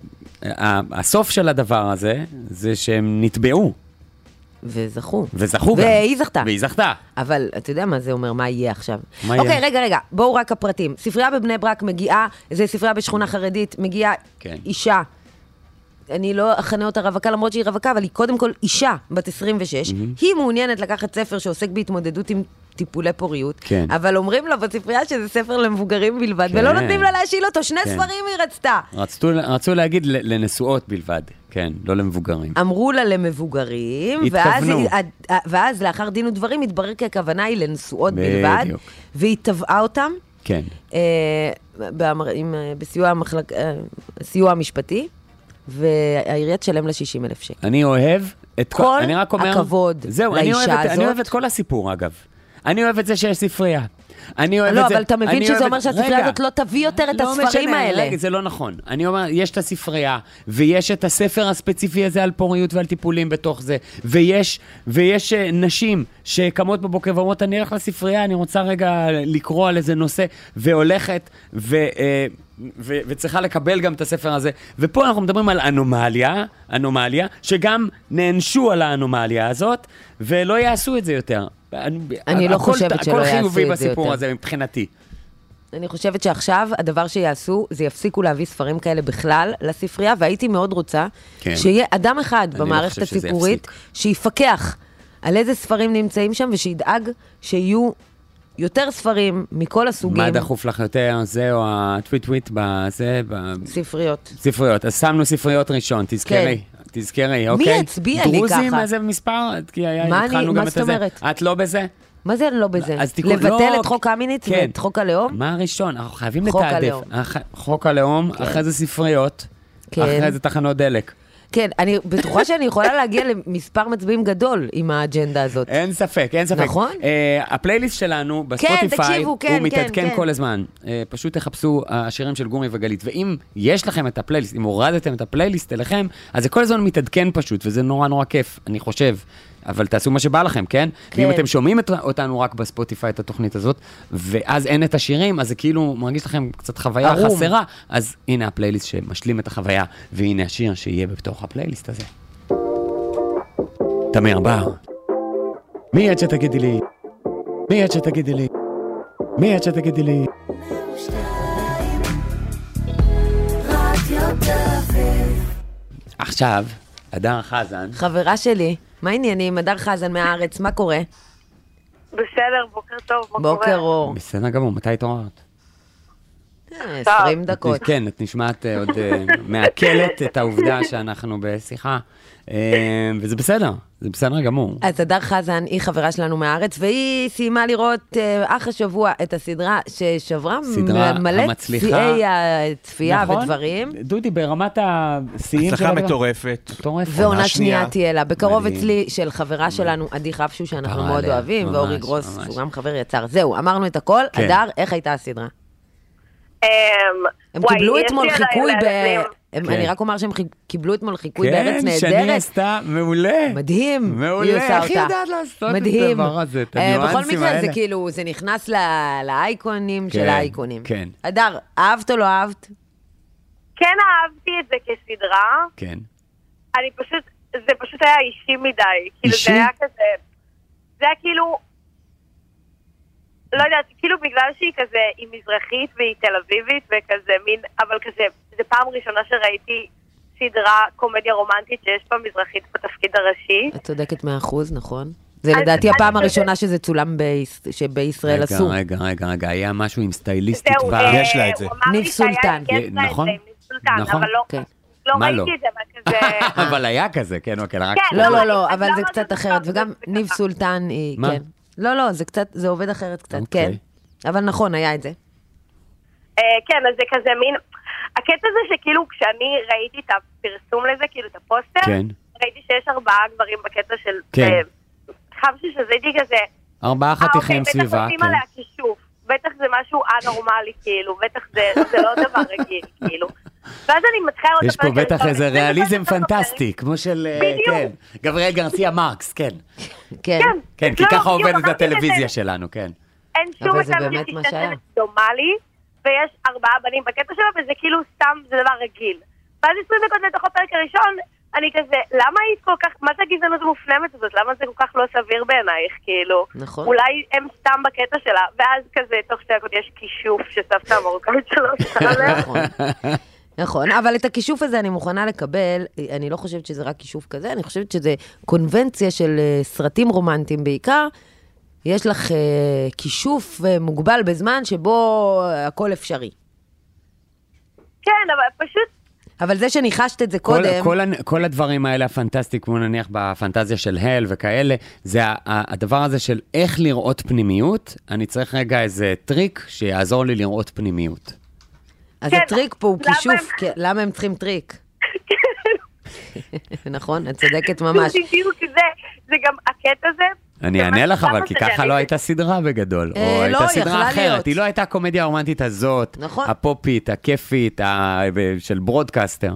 הסוף של הדבר הזה, זה שהם נטבעו. וזכו. וזכו גם. והיא זכתה. והיא זכתה. אבל אתה יודע מה זה אומר, מה יהיה עכשיו? מה יהיה? אוקיי, רגע, רגע, בואו רק הפרטים. ספרייה בבני ברק מגיעה, זה ספרייה בשכונה חרדית, מגיעה אישה. אני לא אכנה אותה רווקה, למרות שהיא רווקה, אבל היא קודם כל אישה, בת עשרים ושש. היא מעוניינת לקחת ספר שעוסק בהתמודדות עם טיפולי פוריות, אבל אומרים לה בספרייה שזה ספר למבוגרים בלבד, ולא נותנים לה להשיל אותו, שני ספרים היא רצתה. רצו להגיד לנשואות בלבד, כן, לא למבוגרים. אמרו לה למבוגרים, ואז לאחר דין ודברים התברר כי הכוונה היא לנשואות בלבד, והיא טבעה אותם, בסיוע המשפטי, והעירייה תשלם לה שישים אלף שקל. אני אוהב את כל הכבוד לאישה הזאת. אני אוהב את כל הסיפור, אגב. אני אוהב את זה שיש ספרייה. אני אוהב לא, את זה. אבל אתה מבין שזה אומר שהספרייה הזאת לא תביא יותר את הספרים האלה. רגע, זה לא נכון. אני אומר, יש את הספרייה, ויש את הספר הספציפי הזה על פוריות ועל טיפולים בתוך זה, ויש, ויש נשים שקמות בבוקר ואומרות, אני אלך לספרייה, אני רוצה רגע לקרוא על איזה נושא, והולכת, ו... ו- וצריכה לקבל גם את הספר הזה. ופה אנחנו מדברים על אנומליה, אנומליה, שגם נענשו על האנומליה הזאת, ולא יעשו את זה יותר. אני לא חושבת שלא יעשו את זה יותר. הכל חיובי בסיפור הזה מבחינתי. אני חושבת שעכשיו הדבר שיעשו, זה יפסיקו להביא ספרים כאלה בכלל לספרייה, והייתי מאוד רוצה שיהיה אדם אחד במערכת הציבורית, שיפקח על איזה ספרים נמצאים שם, ושידאג שיהיו יותר ספרים מכל הסוגים. מה דחוף לך יותר, זה או הטוויט-טוויט בזה? ספריות. ספריות, אז שמנו ספריות ראשון, תזכרי. תזכרי, אוקיי? מי הצביע לי ככה? דרוזים, איזה מספר? כי התחלנו גם את זה. את לא בזה? מה זה לא בזה? לבטל את חוק קמיניץ ואת חוק הלאום? מה הראשון? אנחנו חייבים לתעדף. חוק הלאום, אחרי זה ספריות, אחרי זה תחנות דלק. כן, אני בטוחה שאני יכולה להגיע למספר מצביעים גדול עם האג'נדה הזאת. אין ספק, אין ספק. נכון? הפלייליסט שלנו בספוטיפיי, הוא מתעדכן כל הזמן. פשוט תחפשו השירים של גורי וגלית, ואם יש לכם את הפלייליסט, אם הורדתם את הפלייליסט אליכם, אז זה כל הזמן מתעדכן פשוט, וזה נורא נורא כיף, אני חושב. אבל תעשו מה שבא לכם, כן? כן. ואם אתם שומעים אותנו רק בספוטיפיי, את התוכנית הזאת, ואז אין את השירים, אז זה כאילו מרגיש לכם קצת חוויה ארום. חסרה, אז הנה הפלייליסט שמשלים את החוויה, והנה השיר שיהיה בתוך הפלייליסט הזה. תמיר בר, מי עד שתגידי לי? מי עד שתגידי לי? מי עד שתגידי לי? עכשיו, אדר חזן. חברה שלי, מה העניינים? אדר חזן מהארץ, מה קורה? בסדר, בוקר טוב, מה קורה? בוקר אור. בסדר גמור, מתי התעוררת? עשרים דקות. כן, את נשמעת עוד מעכלת את העובדה שאנחנו בשיחה, וזה בסדר, זה בסדר גמור. אז אדר חזן היא חברה שלנו מהארץ, והיא סיימה לראות אח השבוע את הסדרה ששברה מלא ציי הצפייה ודברים. דודי, ברמת השיאים הצלחה מטורפת. ועונה שנייה תהיה לה. בקרוב אצלי של חברה שלנו, עדי חפשו, שאנחנו מאוד אוהבים, ואורי גרוס, שהוא גם חבר יצר. זהו, אמרנו את הכל. אדר, איך הייתה הסדרה? הם קיבלו אתמול חיקוי ב... אני רק אומר שהם קיבלו אתמול חיקוי בארץ נהדרת. כן, שני עשתה מעולה. מדהים. מעולה. איך יודעת לעשות את הדבר הזה, את הניואנסים האלה? בכל מקרה, זה כאילו, זה נכנס לאייקונים של האייקונים. כן. אדר, אהבת או לא אהבת? כן, אהבתי את זה כסדרה. כן. אני פשוט, זה פשוט היה אישי מדי. אישי? זה היה כזה, זה היה כאילו... לא יודעת, כאילו בגלל שהיא כזה, היא מזרחית והיא תל אביבית וכזה מין, אבל כזה, זה פעם ראשונה שראיתי סדרה קומדיה רומנטית שיש בה מזרחית בתפקיד הראשי. את צודקת מאה אחוז, נכון? זה לדעתי הפעם הראשונה שזה צולם שבישראל אסור. רגע, רגע, רגע, היה משהו עם סטייליסטית. יש לה את זה. ניב סולטן. נכון? נכון? לא ראיתי את זה, אבל כזה... אבל היה כזה, כן, אוקיי, רק... לא, לא, לא, אבל זה קצת אחרת, וגם ניב סולטן היא, כן. לא, לא, זה קצת, זה עובד אחרת קצת, כן. אבל נכון, היה את זה. כן, אז זה כזה מין... הקטע זה שכאילו כשאני ראיתי את הפרסום לזה, כאילו את הפוסטר, ראיתי שיש ארבעה גברים בקטע של... כן. חשבתי שזה הייתי כזה... ארבעה חתיכים סביבה, כן. בטח עושים עליה כישוף, בטח זה משהו אנורמלי, כאילו, בטח זה לא דבר רגיל, כאילו. ואז אני מתחילה... יש פה בטח איזה ריאליזם פנטסטי, כמו של... בדיוק. גבריאל גרסיה מרקס, כן. כן. כן, כי ככה עובדת הטלוויזיה שלנו, כן. אין שום מצב שתשתת דומה לי, ויש ארבעה בנים בקטע שלה, וזה כאילו סתם, זה דבר רגיל. ואז עשרים דקות לתוך הפרק הראשון, אני כזה, למה היית כל כך, מה זה הגזענות המופנמת הזאת? למה זה כל כך לא סביר בעינייך, כאילו? נכון. אולי הם סתם בקטע שלה, ואז כזה, תוך שתי דקות יש כישוף שסבתא המרוקאית שלו, נכון. נכון, אבל את הכישוף הזה אני מוכנה לקבל, אני לא חושבת שזה רק כישוף כזה, אני חושבת שזה קונבנציה של סרטים רומנטיים בעיקר, יש לך כישוף מוגבל בזמן שבו הכל אפשרי. כן, אבל פשוט... אבל זה שניחשת את זה קודם... כל, כל, כל הדברים האלה הפנטסטיים, כמו נניח בפנטזיה של הל וכאלה, זה הדבר הזה של איך לראות פנימיות, אני צריך רגע איזה טריק שיעזור לי לראות פנימיות. אז הטריק פה הוא כישוף, למה הם צריכים טריק? נכון, את צודקת ממש. זה גם הקטע הזה. אני אענה לך, אבל כי ככה לא הייתה סדרה בגדול, או הייתה סדרה אחרת, היא לא הייתה הקומדיה הרומנטית הזאת, הפופית, הכיפית, של ברודקאסטר.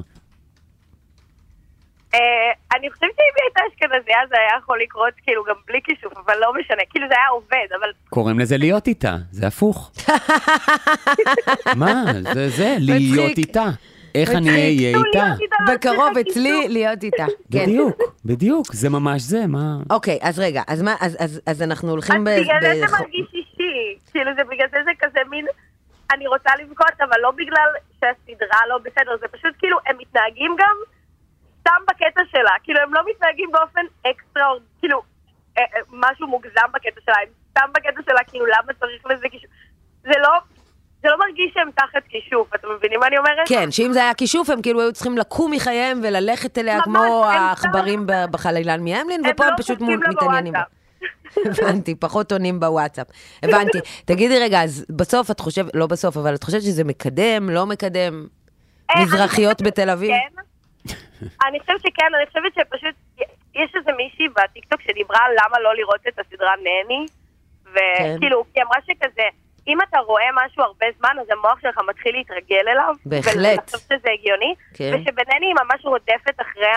אני חושבת שאם היא הייתה אשכנזיה, זה היה יכול לקרות כאילו גם בלי כישוף, אבל לא משנה, כאילו זה היה עובד, אבל... קוראים לזה להיות איתה, זה הפוך. מה? זה זה, להיות איתה. איך אני אהיה איתה? בקרוב אצלי להיות איתה. בדיוק, בדיוק, זה ממש זה, מה... אוקיי, אז רגע, אז אנחנו הולכים... אז בגלל זה זה מרגיש אישי, כאילו זה בגלל זה זה כזה מין, אני רוצה לבכות, אבל לא בגלל שהסדרה לא בסדר, זה פשוט כאילו, הם מתנהגים גם סתם בקטע שלה, כאילו הם לא מתנהגים באופן אקסטרה, כאילו, משהו מוגזם בקטע שלה, הם סתם בקטע שלה, כאילו למה צריך לזה, זה לא... זה לא מרגיש שהם תחת כישוף, אתם מבינים מה אני אומרת? כן, שאם זה היה כישוף, הם כאילו היו צריכים לקום מחייהם וללכת אליה כמו העכברים בחלילן מהמלין, ופה הם פשוט מתעניינים. הבנתי, פחות עונים בוואטסאפ. הבנתי. תגידי רגע, אז בסוף את חושבת, לא בסוף, אבל את חושבת שזה מקדם, לא מקדם, מזרחיות בתל אביב? אני חושבת שכן, אני חושבת שפשוט, יש איזה מישהי בטיקטוק שדיברה על למה לא לראות את הסדרה נני, וכאילו, היא אמרה שכזה, אם אתה רואה משהו הרבה זמן, אז המוח שלך מתחיל להתרגל אליו. בהחלט. ולחשוב שזה הגיוני. כן. ושבנני היא ממש רודפת אחרי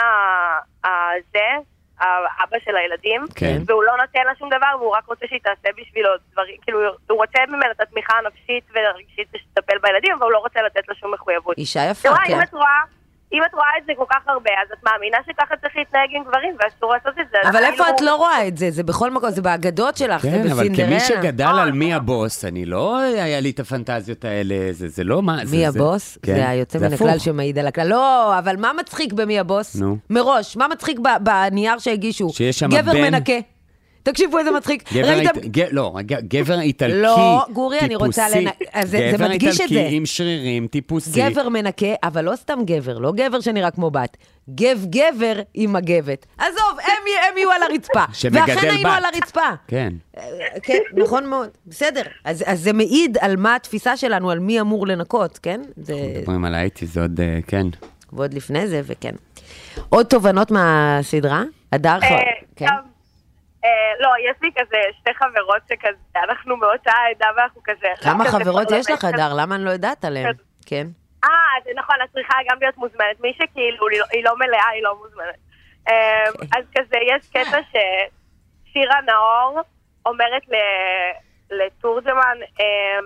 הזה, האבא של הילדים, כן. והוא לא נותן לה שום דבר, והוא רק רוצה שהיא תעשה בשבילו דברים, כאילו, הוא רוצה ממנה את התמיכה הנפשית והרגשית שתטפל בילדים, אבל הוא לא רוצה לתת לה שום מחויבות. אישה יפה, תראה, כן. אם את רואה, אם את רואה את זה כל כך הרבה, אז את מאמינה שככה צריך להתנהג עם גברים, ואסור לעשות את זה. אבל איפה את לא רואה את זה? זה בכל מקום, זה באגדות שלך, זה כן, אבל בסינדרלה. כמי שגדל על מי הבוס, אני לא היה לי את הפנטזיות האלה, זה, זה לא מה... מי הבוס? זה היוצא מן הכלל שמעיד על הכלל. לא, אבל מה מצחיק במי הבוס? נו. מראש, מה מצחיק בנייר שהגישו? שיש שם גבר בן- מנקה. תקשיבו איזה מצחיק. גבר ראיתם- אית- ג- לא, ג- גבר איטלקי, לא, גורי, אני רוצה טיפוסי. לנ- אז זה- זה גבר מדגיש את זה. איטלקי עם שרירים, טיפוסי. גבר מנקה, אבל לא סתם גבר, לא גבר שנראה כמו בת. גב גבר עם מגבת. עזוב, הם, הם יהיו על הרצפה. שמגדל ואכן היינו בת. על הרצפה. כן. כן, נכון מאוד. בסדר. אז, אז זה מעיד על מה התפיסה שלנו, על מי אמור לנקות, כן? זה... מדברים על האיטי, זה עוד, אה, כן. ועוד לפני זה, וכן. עוד תובנות מהסדרה? הדר אה, חו... כן. טוב, אה, לא, יש לי כזה שתי חברות שכזה, אנחנו מאותה העדה ואנחנו כזה... כמה כזה חברות יש לך, פרלמנט. הדר? למה אני לא יודעת עליהן? כן. אה, זה נכון, את צריכה גם להיות מוזמנת. מי שכאילו, היא לא- היא לא מלאה, היא לא מוזמנת. אה, אז כזה, יש קטע ששירה נאור אומרת ל- לתורג'מן, אה,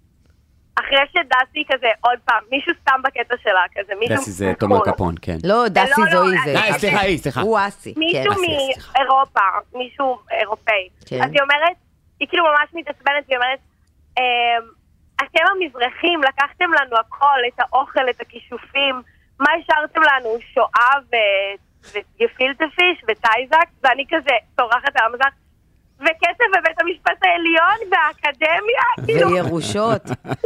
אחרי שדסי כזה, עוד פעם, מישהו סתם בקטע שלה, כזה, מישהו... דסי זה תומר קפון, כן. לא, דסי לא, זו לא, היא זה. אה, סליחה, היא, סליחה. הוא אסי, כן. מישהו אסי, סליחה. מאירופה, מישהו אירופאי. כן. אז היא אומרת, היא כאילו ממש מתעצבנת, והיא אומרת, "אמ, אתם המזרחים, לקחתם לנו הכל, את האוכל, את הכישופים, מה השארתם לנו? שואה ו- וגפילטה פיש וטייזק, ואני כזה צורחת על המזרח, וכסף בבית המשפט העליון והאקדמיה, כאילו... וירושות.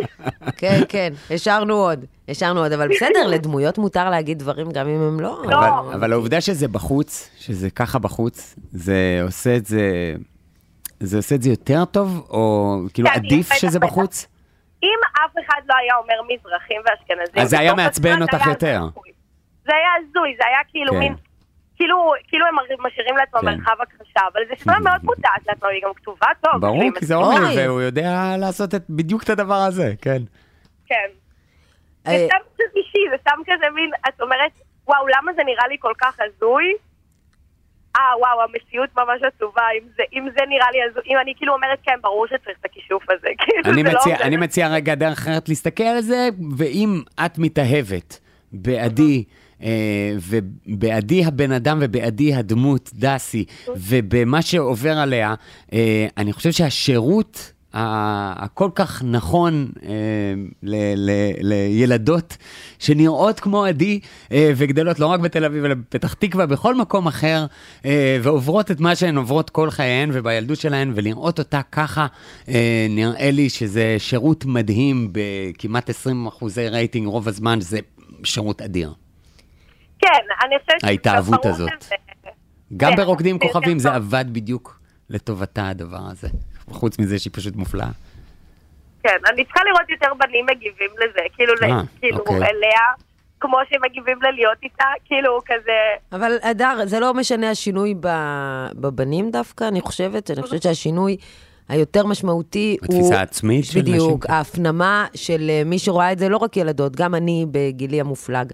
כן, כן, השארנו עוד. השארנו עוד, אבל בסדר, לדמויות מותר להגיד דברים גם אם הם לא. אבל, אבל העובדה שזה בחוץ, שזה ככה בחוץ, זה עושה את זה, זה עושה את זה יותר טוב, או כאילו כן, עדיף בטח, שזה בטח. בחוץ? אם אף אחד לא היה אומר מזרחים ואשכנזים... אז זה היה בתוך מעצבן הסרט, אותך היה יותר. הזוי. זה היה הזוי, זה היה כאילו כן. מין... כאילו, כאילו הם משאירים לעצמם כן. מרחב הכחשה, אבל זה סדרה מאוד מודעת לעצמם, היא גם כתובה טוב. ברור, כאילו, כי זה היא עומר, אוי. והוא יודע לעשות את, בדיוק את הדבר הזה, כן. כן. אה, זה סתם קצת אישי, זה סתם כזה מין, את אומרת, וואו, למה זה נראה לי כל כך הזוי? אה, וואו, המציאות ממש עצובה, אם זה, אם זה נראה לי הזוי, אם אני כאילו אומרת, כן, ברור שצריך את הכישוף הזה, כאילו, אני זה לא... מציע, אני מציע רגע דרך אחרת להסתכל על זה, ואם את מתאהבת בעדי, אה, ובעדי הבן אדם ובעדי הדמות, דסי, ובמה שעובר עליה, אה, אני חושב שהשירות ה- הכל כך נכון אה, ל- ל- לילדות שנראות כמו עדי אה, וגדלות לא רק בתל אביב אלא בפתח תקווה, בכל מקום אחר, אה, ועוברות את מה שהן עוברות כל חייהן ובילדות שלהן, ולראות אותה ככה, אה, נראה לי שזה שירות מדהים בכמעט עשרים אחוזי רייטינג רוב הזמן, זה שירות אדיר. כן, אני חושבת... ההתאהבות ברור הזאת. שזה- גם זה- ברוקדים זה- כוכבים זה זה טוב. עבד בדיוק לטובתה הדבר הזה. חוץ מזה שהיא פשוט מופלאה. כן, אני צריכה לראות יותר בנים מגיבים לזה, כאילו, אה, ל- כאילו, אוקיי. אליה, כמו שמגיבים ללהיות איתה, כאילו, כזה... אבל הדר, זה לא משנה השינוי ב- בבנים דווקא, אני חושבת, אני חושבת שהשינוי היותר משמעותי הוא... התפיסה העצמית של נשים. בדיוק, ההפנמה של אה, מי שרואה את זה, לא רק ילדות, גם אני בגילי המופלג.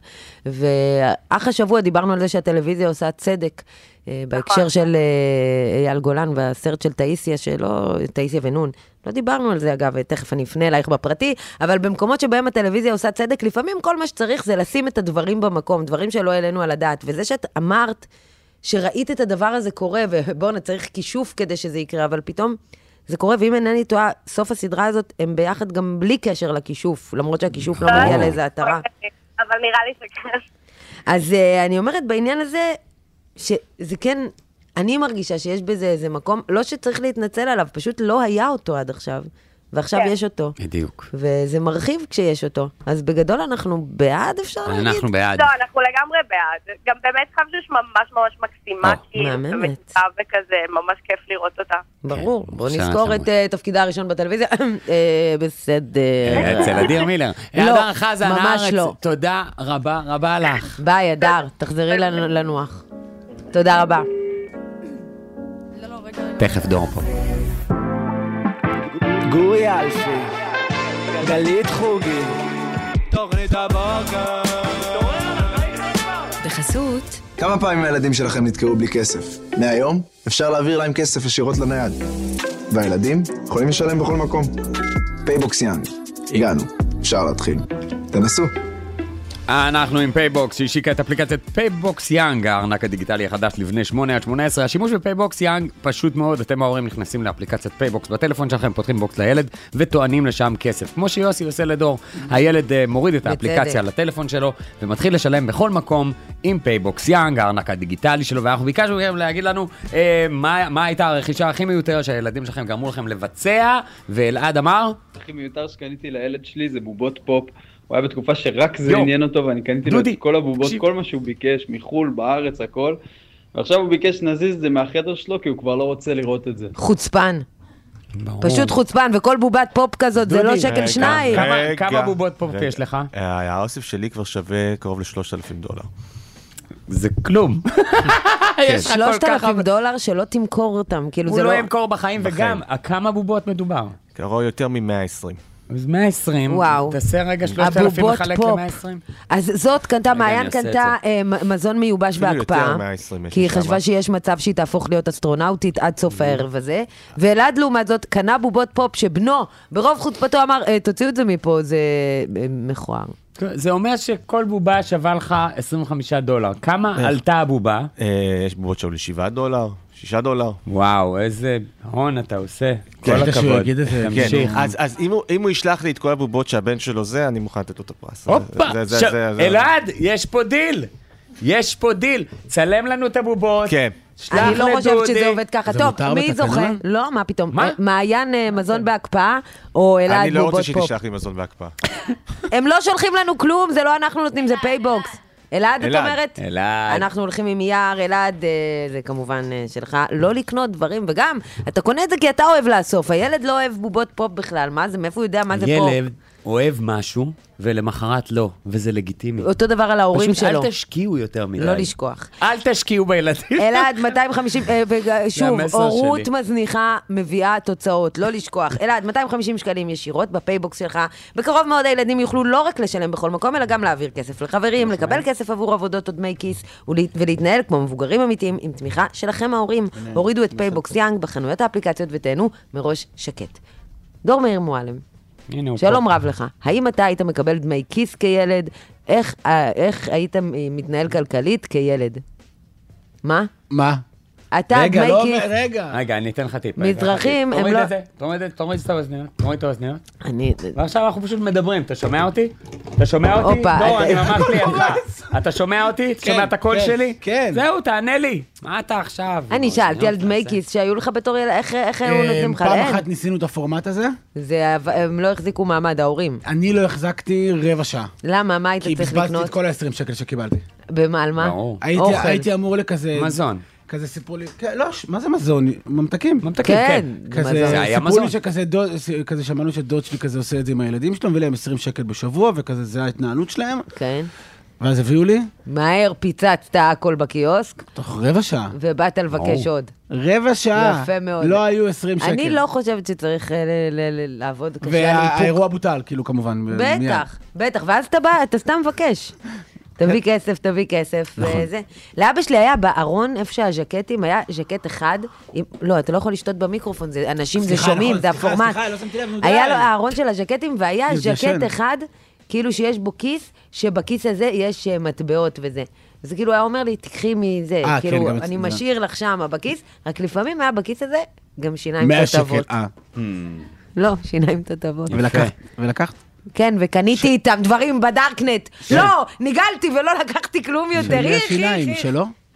ואח השבוע דיברנו על זה שהטלוויזיה עושה צדק, אה, בהקשר של אה, אייל גולן והסרט של טאיסיה, שלא, טאיסיה ונון. לא דיברנו על זה אגב, תכף אני אפנה אלייך בפרטי, אבל במקומות שבהם הטלוויזיה עושה צדק, לפעמים כל מה שצריך זה לשים את הדברים במקום, דברים שלא העלינו על הדעת. וזה שאת אמרת שראית את הדבר הזה קורה, ובואו נצריך כישוף כדי שזה יקרה, אבל פתאום זה קורה, ואם אינני טועה, סוף הסדרה הזאת הם ביחד גם בלי קשר לכישוף, למרות שהכישוף לא מגיע לאיזה התרה. אבל נראה לי שכן. אז uh, אני אומרת בעניין הזה, שזה כן, אני מרגישה שיש בזה איזה מקום, לא שצריך להתנצל עליו, פשוט לא היה אותו עד עכשיו. ועכשיו יש אותו. בדיוק. וזה מרחיב כשיש אותו. אז בגדול אנחנו בעד, אפשר להגיד? אנחנו בעד. לא, אנחנו לגמרי בעד. גם באמת חשבתי ממש ממש מקסימה, מהממת. וכזה, ממש כיף לראות אותה. ברור. בואו נזכור את תפקידה הראשון בטלוויזיה. בסדר. אצל אדיר מילר. לא, אדר חזן, ממש הארץ, לא. תודה רבה רבה לך. ביי, אדר, תחזרי לנוח. תודה רבה. תכף דור פה. גורי אלפי, גלית חוגי, תוכנית הבוקר. בחסות. כמה פעמים הילדים שלכם נתקעו בלי כסף? מהיום אפשר להעביר להם כסף ישירות לנייד. והילדים יכולים לשלם בכל מקום. פייבוקס יאנג. הגענו. אפשר להתחיל. תנסו. אנחנו עם פייבוקס, שהשיקה את אפליקציית פייבוקס יאנג, הארנק הדיגיטלי החדש לבני שמונה עד שמונה עשרה. השימוש בפייבוקס יאנג פשוט מאוד, אתם ההורים נכנסים לאפליקציית פייבוקס בטלפון שלכם, פותחים בוקס לילד וטוענים לשם כסף. כמו שיוסי עושה לדור, הילד מוריד את האפליקציה לטלפון שלו ומתחיל לשלם בכל מקום עם פייבוקס יאנג, הארנק הדיגיטלי שלו, ואנחנו ביקשנו להגיד לנו אה, מה, מה הייתה הרכישה הכי מיותר שהילדים שלכם גרמו לכם לבצע, ואלעד אמר? הכי מיותר שקניתי לילד שלי זה בובות פופ. הוא היה בתקופה שרק זה עניין אותו, ואני קניתי לו את כל הבובות, כל מה שהוא ביקש, מחול, בארץ, הכל. ועכשיו הוא ביקש נזיז את זה מהחדר שלו, כי הוא כבר לא רוצה לראות את זה. חוצפן. פשוט חוצפן, וכל בובת פופ כזאת, זה לא שקל שניים. כמה בובות פופ יש לך? האוסף שלי כבר שווה קרוב ל-שלושת אלפים דולר. זה כלום. שלושת אלפים דולר שלא תמכור אותם. הוא לא ימכור בחיים, וגם, כמה בובות מדובר? קרוב יותר מ-מאה ועשרים. אז מאה ועשרים, תעשה רגע שלושת אלפים מחלק ל-מאה ועשרים. אז זאת קנתה, מעיין קנתה מזון מיובש בהקפאה, כי היא חשבה שיש מצב שהיא תהפוך להיות אסטרונאוטית עד סוף הערב הזה, ואלעד לעומת זאת קנה בובות פופ שבנו ברוב חוצפתו אמר, תוציאו את זה מפה, זה מכוער. זה אומר שכל בובה שווה לך עשרים וחמישה דולר. כמה עלתה הבובה? יש בובות שעולה שבעה דולר. שישה דולר. וואו, איזה הון אתה עושה. כל הכבוד. תמשיך. אז אם הוא ישלח לי את כל הבובות שהבן שלו זה, אני מוכן לתת לו את הפרס. הופה, אלעד, יש פה דיל. יש פה דיל. צלם לנו את הבובות. כן. אני לא חושבת שזה עובד ככה. טוב, מי זוכה? לא, מה פתאום? מעיין מזון בהקפאה, או אלעד בובות פופ? אני לא רוצה שתשלח לי מזון בהקפאה. הם לא שולחים לנו כלום, זה לא אנחנו נותנים, זה פייבוקס. אלעד, את אומרת? אלעד. אנחנו הולכים עם יער, אלעד, זה כמובן שלך, לא לקנות דברים, וגם, אתה קונה את זה כי אתה אוהב לאסוף, הילד לא אוהב בובות פופ בכלל, מה זה, מאיפה הוא יודע מה זה פופ? ילד אוהב משהו, ולמחרת לא, וזה לגיטימי. אותו דבר על ההורים שלו. פשוט אל תשקיעו יותר מדי. לא לשכוח. אל תשקיעו בילדים. אלעד, מאתיים וחמישים, שוב, הורות מזניחה מביאה תוצאות, לא לשכוח. אלעד, מאתיים וחמישים שקלים ישירות בפייבוקס שלך. בקרוב מאוד הילדים יוכלו לא רק לשלם בכל מקום, אלא גם להעביר כסף לחברים, לקבל כסף עבור עבודות או דמי כיס, ולהתנהל כמו מבוגרים אמיתיים עם תמיכה שלכם ההורים. הורידו את פייבוקס יאנג בחנויות האפליקציות ותהנו מראש שקט. דור מאיר מועלם. שלום רב לך. האם אתה היית מקבל דמי כיס כילד? איך, איך היית מתנהל כלכלית כילד? מה? מה? אתה רגע, דמי לא, כיס... רגע. רגע, אני אתן לך טיפ. מזרחים הם תוריד לא... את זה, תוריד את זה, תוריד את האוזניות, תוריד את האוזניות. אני... ועכשיו אנחנו פשוט מדברים, אתה שומע אותי? אתה שומע אותי? לא, אני ממש לידך. אתה שומע אותי? אתה שומע את הקול שלי? כן. זהו, תענה לי. מה אתה עכשיו? אני שאלתי על דמי כיס שהיו לך בתור ילד, איך היו נותנים לך? פעם אחת ניסינו את הפורמט הזה. הם לא החזיקו מעמד, ההורים. אני לא החזקתי רבע שעה. למה? מה היית צריך לקנות? כי בזבזתי את כל ה-עשרים שקל שקיבלתי. במה, על מה? אוכל. הייתי אמור לכזה... מזון. כזה סיפור לי, לא, מה זה מזון? ממתקים. ממתקים, כן. זה היה מזון. סיפור לי שכזה, כזה שמענו שדוד שלי כזה עושה את זה עם הילדים שלו, מביא להם עשרים שקל בשבוע, וכזה זה ההתנהלות שלהם. כן. ואז הביאו לי. מהר פיצצת הכל בקיוסק. תוך רבע שעה. ובאת לבקש עוד. רבע שעה. יפה מאוד. לא היו עשרים שקל. אני לא חושבת שצריך לעבוד קשה. והאירוע בוטל, כאילו, כמובן. בטח, בטח. ואז אתה בא, אתה סתם מבקש. תביא כסף, תביא כסף, וזה. לאבא שלי היה בארון, איפה שהז'קטים, היה ז'קט אחד, לא, אתה לא יכול לשתות במיקרופון, אנשים זה שומעים, זה הפורמט. סליחה, לא שמתי לב, נו די. היה לו הארון של הז'קטים, והיה ז'קט אחד, כאילו שיש בו כיס, שבכיס הזה יש מטבעות וזה. זה כאילו היה אומר לי, תקחי מזה, כאילו, אני משאיר לך שם בכיס, רק לפעמים היה בכיס הזה, גם שיניים תותבות. לא, שיניים תותבות. ולקחת? כן, וקניתי איתם דברים בדארקנט. לא, ניגלתי ולא לקחתי כלום יותר. של השיניים שלו?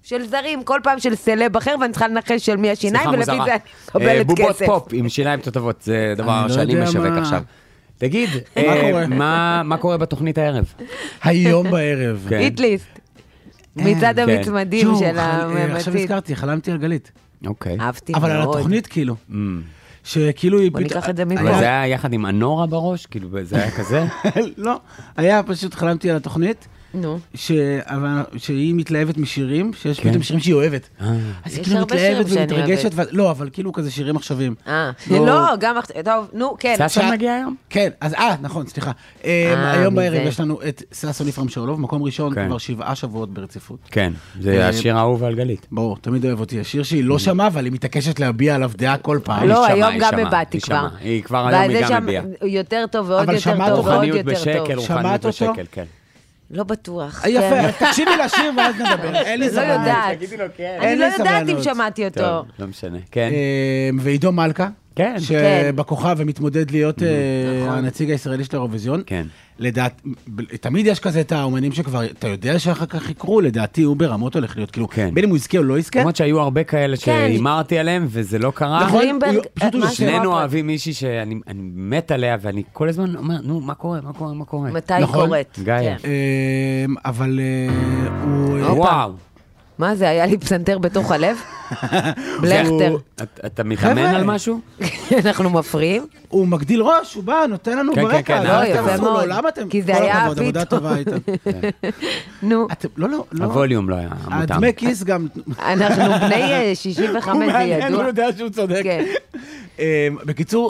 של זרים, כל פעם של סלב אחר, ואני צריכה לנחש של מי השיניים, ולפי זה אני מקבלת בובות כסף. פופ עם שיניים תותבות, זה דבר שאני משווק עכשיו. תגיד, מה קורה בתוכנית הערב? היום בערב. היטליסט. מצד המצמדים של הממצית. עכשיו הזכרתי, חלמתי על גלית. אוקיי. אהבתי מאוד. אבל על התוכנית כאילו. שכאילו היא... בוא ניקח את זה מפה. אבל זה היה יחד עם אנורה בראש? כאילו זה היה כזה? לא, היה פשוט חלמתי על התוכנית. נו. שהיא מתלהבת משירים, שיש פתאום שירים שהיא אוהבת. אז היא כאילו מתלהבת ומתרגשת, לא, אבל כאילו כזה שירים עכשווים. אה, לא, גם, טוב, נו, כן. ססון מגיע היום? כן, אז אה, נכון, סליחה. היום בערב יש לנו את ססון יפרם שאולוב, מקום ראשון כבר שבעה שבועות ברציפות. כן, זה השיר האהוב על גלית. ברור, תמיד אוהב אותי. השיר שהיא לא שמעה, אבל היא מתעקשת להביע עליו דעה כל פעם. לא, היום גם הבאתי כבר. היא כבר היום היא גם מביעה. יותר טוב ועוד יותר טוב ועוד יותר טוב. שמעת אותו? לא בטוח. יפה, תקשיבי לשיר ואז נדבר. אין לי סבלנות. לא יודעת. אני לא יודעת אם שמעתי אותו. טוב, לא משנה. כן. ועידו מלכה. כן. שבכוכב ומתמודד להיות הנציג הישראלי של האירוויזיון. כן. לדעת, תמיד יש כזה את האומנים שכבר, אתה יודע שאחר כך יקרו, לדעתי הוא ברמות הולך להיות, כאילו, בין אם הוא יזכה או לא יזכה. למרות שהיו הרבה כאלה שהימרתי עליהם, וזה לא קרה. נכון, פשוט הוא שנינו אוהבים מישהי שאני מת עליה, ואני כל הזמן אומר, נו, מה קורה, מה קורה, מה קורה? מתי היא קורית? גיא. אבל הוא... וואו. מה זה, היה לי פסנתר בתוך הלב? בלכטר. אתה מתאמן על משהו? אנחנו מפריעים. הוא מגדיל ראש, הוא בא, נותן לנו ברקע. לא, יפה מאוד. כי זה היה פתאום. עבודה טובה איתה. נו. לא, לא, לא. הווליום לא היה מותאם. הדמי כיס גם... אנחנו בני שישים וחמש, זה ידוע. הוא יודע שהוא צודק. בקיצור,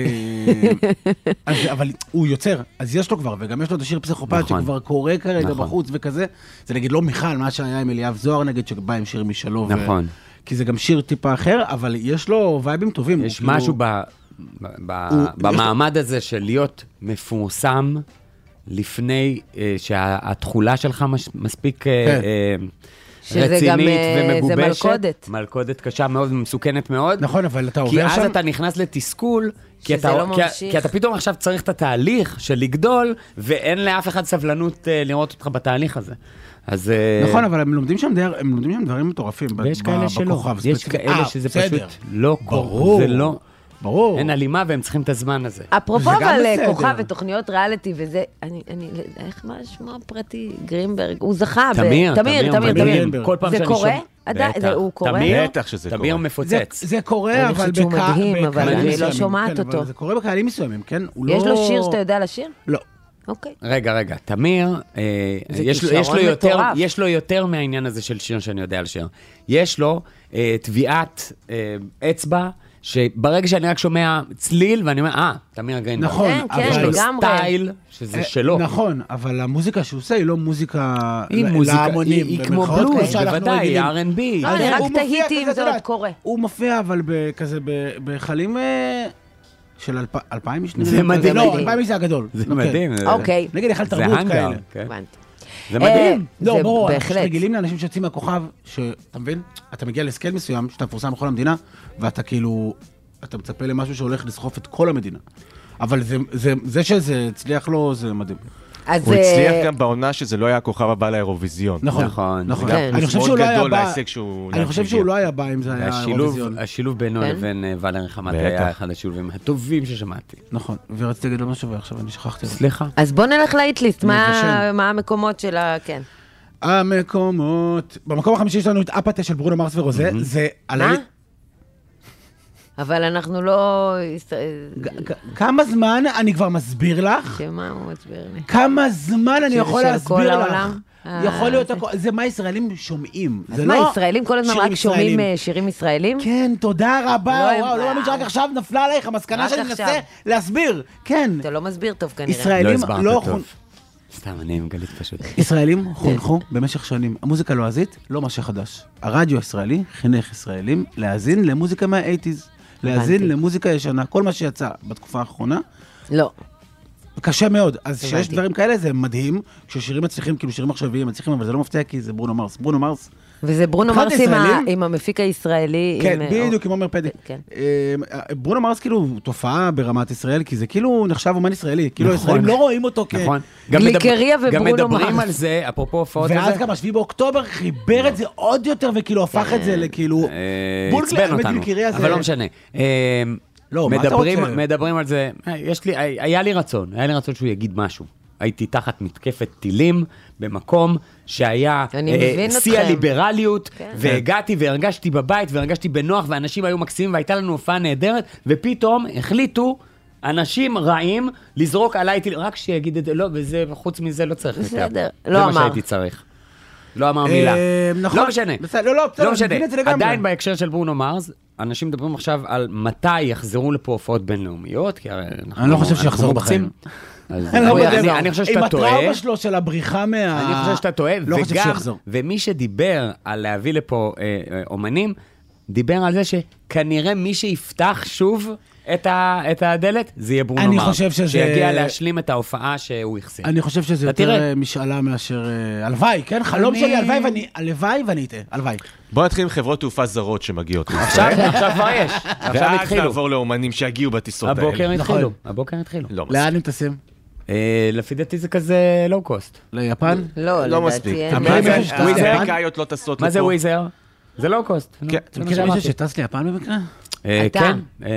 אבל הוא יוצר, אז יש לו כבר, וגם יש לו את השיר פסיכופת שכבר קורה כרגע בחוץ וכזה. זה נגיד לא מיכל, מה שהיה עם אליאב זוהר נגיד, שבא עם שיר משלו. נכון. כי זה גם שיר טיפה אחר, אבל יש לו וייבים טובים. יש משהו במעמד הזה של להיות מפורסם לפני שהתחולה שלך מספיק רצינית ומגובשת. זה מלכודת. מלכודת קשה מאוד ומסוכנת מאוד. נכון, אבל אתה עובר שם... כי אז אתה נכנס לתסכול, כי אתה פתאום עכשיו צריך את התהליך של לגדול, ואין לאף אחד סבלנות לראות אותך בתהליך הזה. אז... נכון, אבל הם לומדים שם דברים מטורפים בכוכב. ויש כאלה שלא. יש כאלה שזה פשוט לא קורה. זה לא... ברור. אין אלימה והם צריכים את הזמן הזה. אפרופו אבל כוכב ותוכניות ריאליטי וזה, אני, אני, איך מה שמו הפרטי? גרינברג, הוא זכה. תמיר, תמיר, תמיר, תמיר. כל פעם זה קורה? הוא קורה? בטח שזה קורה. תמיר מפוצץ. זה קורה, אבל בקהלים מדהים, אבל אני לא שומעת אותו. זה קורה בקהלים מסוימים, כן? יש לו שיר שאתה יודע לשיר? לא. אוקיי. רגע, רגע, תמיר, יש לו יותר מהעניין הזה של שיר שאני יודע לשיר. יש לו תביעת אצבע, שברגע שאני רק שומע צליל, ואני אומר, אה, תמיר גרינברג. נכון, אבל יש לו סטייל שזה שלו. נכון, אבל המוזיקה שהוא עושה היא לא מוזיקה להמונים. היא כמו בלוז, בוודאי, אר אנד בי. רק תהיתי אם זה עוד קורה. הוא מופיע, אבל כזה בחלים של אלפיים איש. זה מדהים. לא, אלפיים איש זה הגדול. זה מדהים. אוקיי. נגיד, יחל תרבות כאלה. הבנתי. זה מדהים. לא, ברור, אנחנו רגילים לאנשים שיוצאים מהכוכב, שאתה מבין? אתה מגיע לסקייל מסוים, שאתה מפורסם בכל המדינה, ואתה כאילו, אתה מצפה למשהו שהולך לסחוף את כל המדינה. אבל זה שזה הצליח לו, זה מדהים. הוא הצליח גם בעונה שזה לא היה הכוכב הבא לאירוויזיון. נכון, נכון. אני חושב שהוא לא היה בא, אני חושב שהוא לא היה בא אם זה היה האירוויזיון. השילוב בינו לבין ולרי חמאטה היה אחד השילובים הטובים ששמעתי. נכון, ורציתי להגיד לו משהו ועכשיו אני שכחתי. סליחה. אז בוא נלך להיטליסט, מה המקומות של ה... כן. המקומות... במקום החמישי יש לנו את אפתה של ברונו מרס ורוזה, זה על ה... אבל אנחנו לא... כמה זמן אני כבר מסביר לך? שמה הוא מסביר לי? כמה זמן אני יכול להסביר לך? יכול להיות, זה מה ישראלים שומעים. אז מה, ישראלים כל הזמן רק שומעים שירים ישראלים? כן, תודה רבה, וואו, לא מאמין שרק עכשיו נפלה עליך, המסקנה שאני מנסה להסביר, כן. אתה לא מסביר טוב כנראה. ישראלים לא... סתם, אני עם גלית פשוט. ישראלים חונכו במשך שנים. המוזיקה לועזית, לא משהו חדש. הרדיו הישראלי חינך ישראלים להאזין למוזיקה מה-שמונים. להאזין למוזיקה ישנה, כל מה שיצא בתקופה האחרונה. לא. קשה מאוד. אז שיש דברים כאלה, זה מדהים. כששירים מצליחים, כאילו שירים עכשוויים מצליחים, אבל זה לא מפתיע, כי זה ברונו מרס. ברונו מרס וזה ברונו מבחינת מרס עם ה- ישראלים? עם המפיק הישראלי. כן, עם- בדיוק, עם עומר פדי. כן. אה, ברונו מרס כאילו תופעה ברמת ישראל, כי זה כאילו נחשב אומן ישראלי, כאילו נכון. הישראלים לא רואים אותו כ... נכון. גם גליקריה מדבר- גם וברונו מדברים מרס. על זה, אפרופו הופעות ואז וזה. גם השביעי באוקטובר חיבר את זה עוד יותר, וכאילו הפך את זה לכאילו... אה, בול עצבן האמת, אותנו, גליקריה זה- אבל לא משנה. אה, לא, מה אתה מדברים- רוצה? מדברים על זה, אה, יש לי, היה לי רצון, היה לי רצון שהוא יגיד משהו. הייתי תחת מתקפת טילים במקום שהיה אני אה, מבין שיא אתכם. הליברליות, כן. והגעתי והרגשתי בבית והרגשתי בנוח, ואנשים היו מקסימים, והייתה לנו הופעה נהדרת, ופתאום החליטו אנשים רעים לזרוק עליי טילים, רק שיגיד את זה, לא, וזה, חוץ מזה לא צריך יותר. בסדר, זה לא מה אמר. שהייתי צריך. לא אמר מילה. אה, נכון. לא משנה. בסדר, לא, לא, בסדר, לא אני משנה. מבין את זה לגמרי. עדיין בהקשר של ברונו מרס, אנשים מדברים עכשיו על מתי יחזרו לפה הופעות בינלאומיות, כי הרי אנחנו... אני לא חושב אנחנו שיחזור מוקצים. בחיים. אז אני לא אני- יודע, אני- לא. אני חושב שאתה עם טועה. הטראומה שלו של הבריחה מה... אני חושב שאתה טועה, לא חושב וגם, שיחזור. ומי שדיבר על להביא לפה אה, אה, אומנים, דיבר על זה שכנראה מי שיפתח שוב את, ה, את הדלת, זה יהיה ברונו אני מרס. חושב שזה- שיגיע להשלים את ההופעה שהוא יחסיר. אני חושב שזה אתה יותר תראה. אה, משאלה מאשר... אה, הלוואי, כן? חלום אני- שלי, הלוואי ואני... הלוואי ואני אטעה, הלוואי. בוא נתחיל עם חברות תעופה זרות שמגיעות. עכשיו, עכשיו כבר יש. עכשיו ואז התחילו. נעבור לאומנים שיגיעו בטיסות האלה. הבוקר התחילו. נכון. הבוקר התחילו. לא מספיק. לאן הם טסים? אה, לפי דעתי זה כזה לואו קוסט. ליפן? לא, לא לדעתי מספיק. אין. אבל מה אם זה- מישהו שטס וויזר? ליפן? האמריקאיות לא טסות מה זה לפה. וויזר? זה לואו קוסט. כן. אתה מכיר מישהו שטס ליפן במקרה? אה, אתה. כן, אה,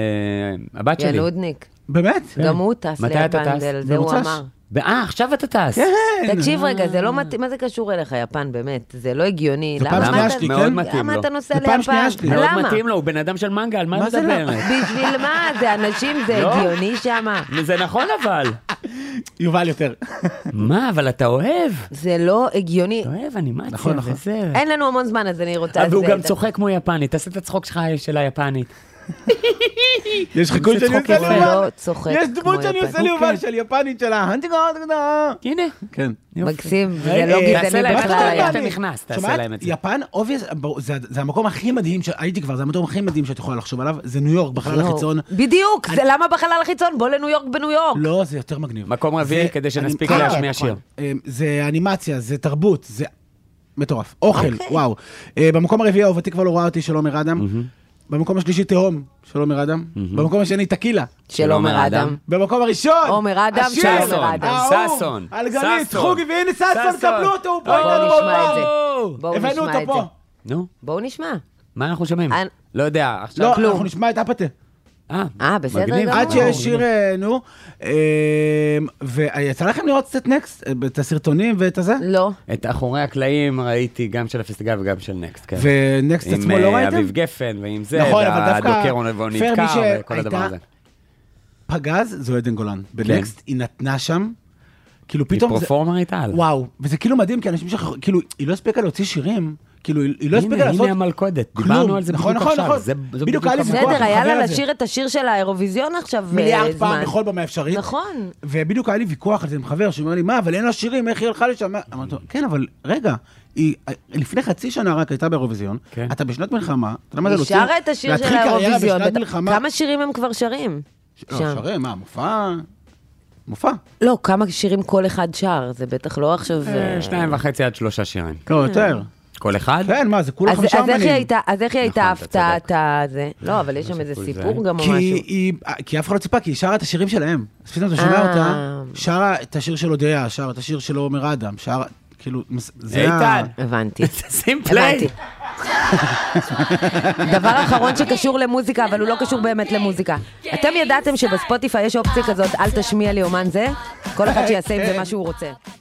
הבת שלי. ינודניק. באמת? גם הוא טס מתי אתה ליפן, טס? זה זה הוא במוצ"ש. אמר. אה, עכשיו אתה טס. כן. תקשיב רגע, זה לא מתאים, מה זה קשור אליך, יפן, באמת? זה לא הגיוני. זה למה פעם אתה- שנייה שלי, מאוד כן? מתאים למה לו. אתה נוסע זה פעם שנייה ליפן? שלי. מאוד למה? מתאים לו, הוא בן אדם של מנגל, מה מה את זה לא? מדברת? בשביל מה? זה אנשים, זה לא. הגיוני שמה. זה נכון אבל. יובל יותר. מה, אבל אתה אוהב. זה לא הגיוני. אתה אוהב אנימציה נכון, נכון. וזה. אין לנו המון זמן, אז אני רוצה... אבל הוא זה- גם צוחק כמו יפני, תעשה את הצחוק שלך של היפנית. יש חיקוי זה שאני צחוק עושה יפה. ליובל. לא צוחק יש כמו דמות שאני יפן. עושה ליובל של יפנית שלה. הנה. כן. מקסים, זה אה, לא אה, תעשה גזעני להם בכלל. איך היה. אתה נכנס, תעשה שומעת? להם את זה. יפן, אובייס, זה זה המקום הכי מדהים, הייתי כבר, זה המקום הכי מדהים שאת יכולה לחשוב עליו, זה ניו יורק, בחלל לא. החיצון. בדיוק, זה למה בחלל החיצון? בוא לניו יורק בניו יורק. לא, זה יותר מגניב. מקום רביעי זה- כדי שנספיק אני- להשמיע נכון. שיר. אה, זה אנימציה, זה תרבות, זה מטורף. אוכל, וואו. אה, במקום הרביעי אהובתי כבר לא רואה אותי של עומר אדם. במקום השלישי תהום של עומר אדם. במקום השני טקילה. של עומר אדם. במקום הראשון, עומר אדם השיר, של ששון, עומר אדם. האהוב, ששון, על גלית, ששון. חוגי, והנה ששון, ששון. קבלו אותו, הוא פה בואו איתנו נשמע את זה. באולם. בואו הבאנו נשמע אותו את זה. פה. נו, בואו נשמע. מה אנחנו שומעים? אני- לא יודע, עכשיו... לא, כלום. אנחנו נשמע את אפתה. אה, אה, בסדר מגניב. גמור. עד שיש שיר, אה, נו. אה, ויצא לכם לראות קצת נקסט, אה, את הסרטונים ואת הזה? לא. את אחורי הקלעים ראיתי גם של הפסטיגל וגם של נקסט, כן. ונקסט עצמו עם לא אה, ראיתם? אביב גפן ועם זה, נכון, אבל דווקא והדוקר עונבו פייר, נדקר מי וכל הדבר שהייתה- הזה. פגז, זו עדן גולן. כן. בנקסט היא נתנה שם, כאילו היא פתאום... זה- פרופורמר הייתה על. וואו, וזה כאילו מדהים, כי אנשים שכחו, כאילו, היא לא הספיקה להוציא שירים, כאילו, היא היא לא הספיקה הנה, לעשות... הנה המלכודת, כלום. דיברנו על זה נכון, בדיוק נכון, עכשיו. נכון. זה- זו בדיוק היה לי הכוונה. ויכוח בסדר, עם היה חבר לה הזה. לשיר את השיר של האירוויזיון עכשיו מיליארד זמן. פעם בכל במה אפשרית. נכון. ובדיוק היה לי ויכוח על זה עם חבר, שאומר לי, מה, אבל אין לה שירים, איך היא הלכה לשם? אמרתי לו, כן, אבל רגע, היא לפני חצי שנה רק הייתה באירוויזיון, כן. אתה בשנת מלחמה, אתה יודע מה זה היא להוציא? שרה את השיר של להתחיל קריירה האירוויזיון. בשנת בטח- מלחמה. כמה שירים הם כבר שרים? לא, שם. שרים, מה, מופע? מופע. לא, כמה שירים כל אחד שר, זה בטח לא עכשיו... אה, אה, שניים וחצי עד שלושה שירים. לא, יותר. כל אחד? כן, מה, זה כולה אז חמישה אז איך היא אמנים. הייתה, אז איך היא הייתה נכון, אתה הפתעת הזה? לא, אבל יש שם איזה כל סיפור זה. גם או כי משהו. היא, כי אף אחד לא ציפה, כי היא שרה את השירים שלהם. אז פתאום אתה שומע אה. אותה, שרה את השיר של אודיה, שרה את השיר של עומר אדם, שרה, כאילו, זה איתן. הבנתי. שים פליי. הבנתי. דבר אחרון שקשור למוזיקה, אבל הוא לא קשור באמת למוזיקה. אתם ידעתם שבספוטיפיי יש אופציה כזאת, אל תשמיע לי אומן זה? כל אחד שיעשה עם זה מה שהוא רוצה.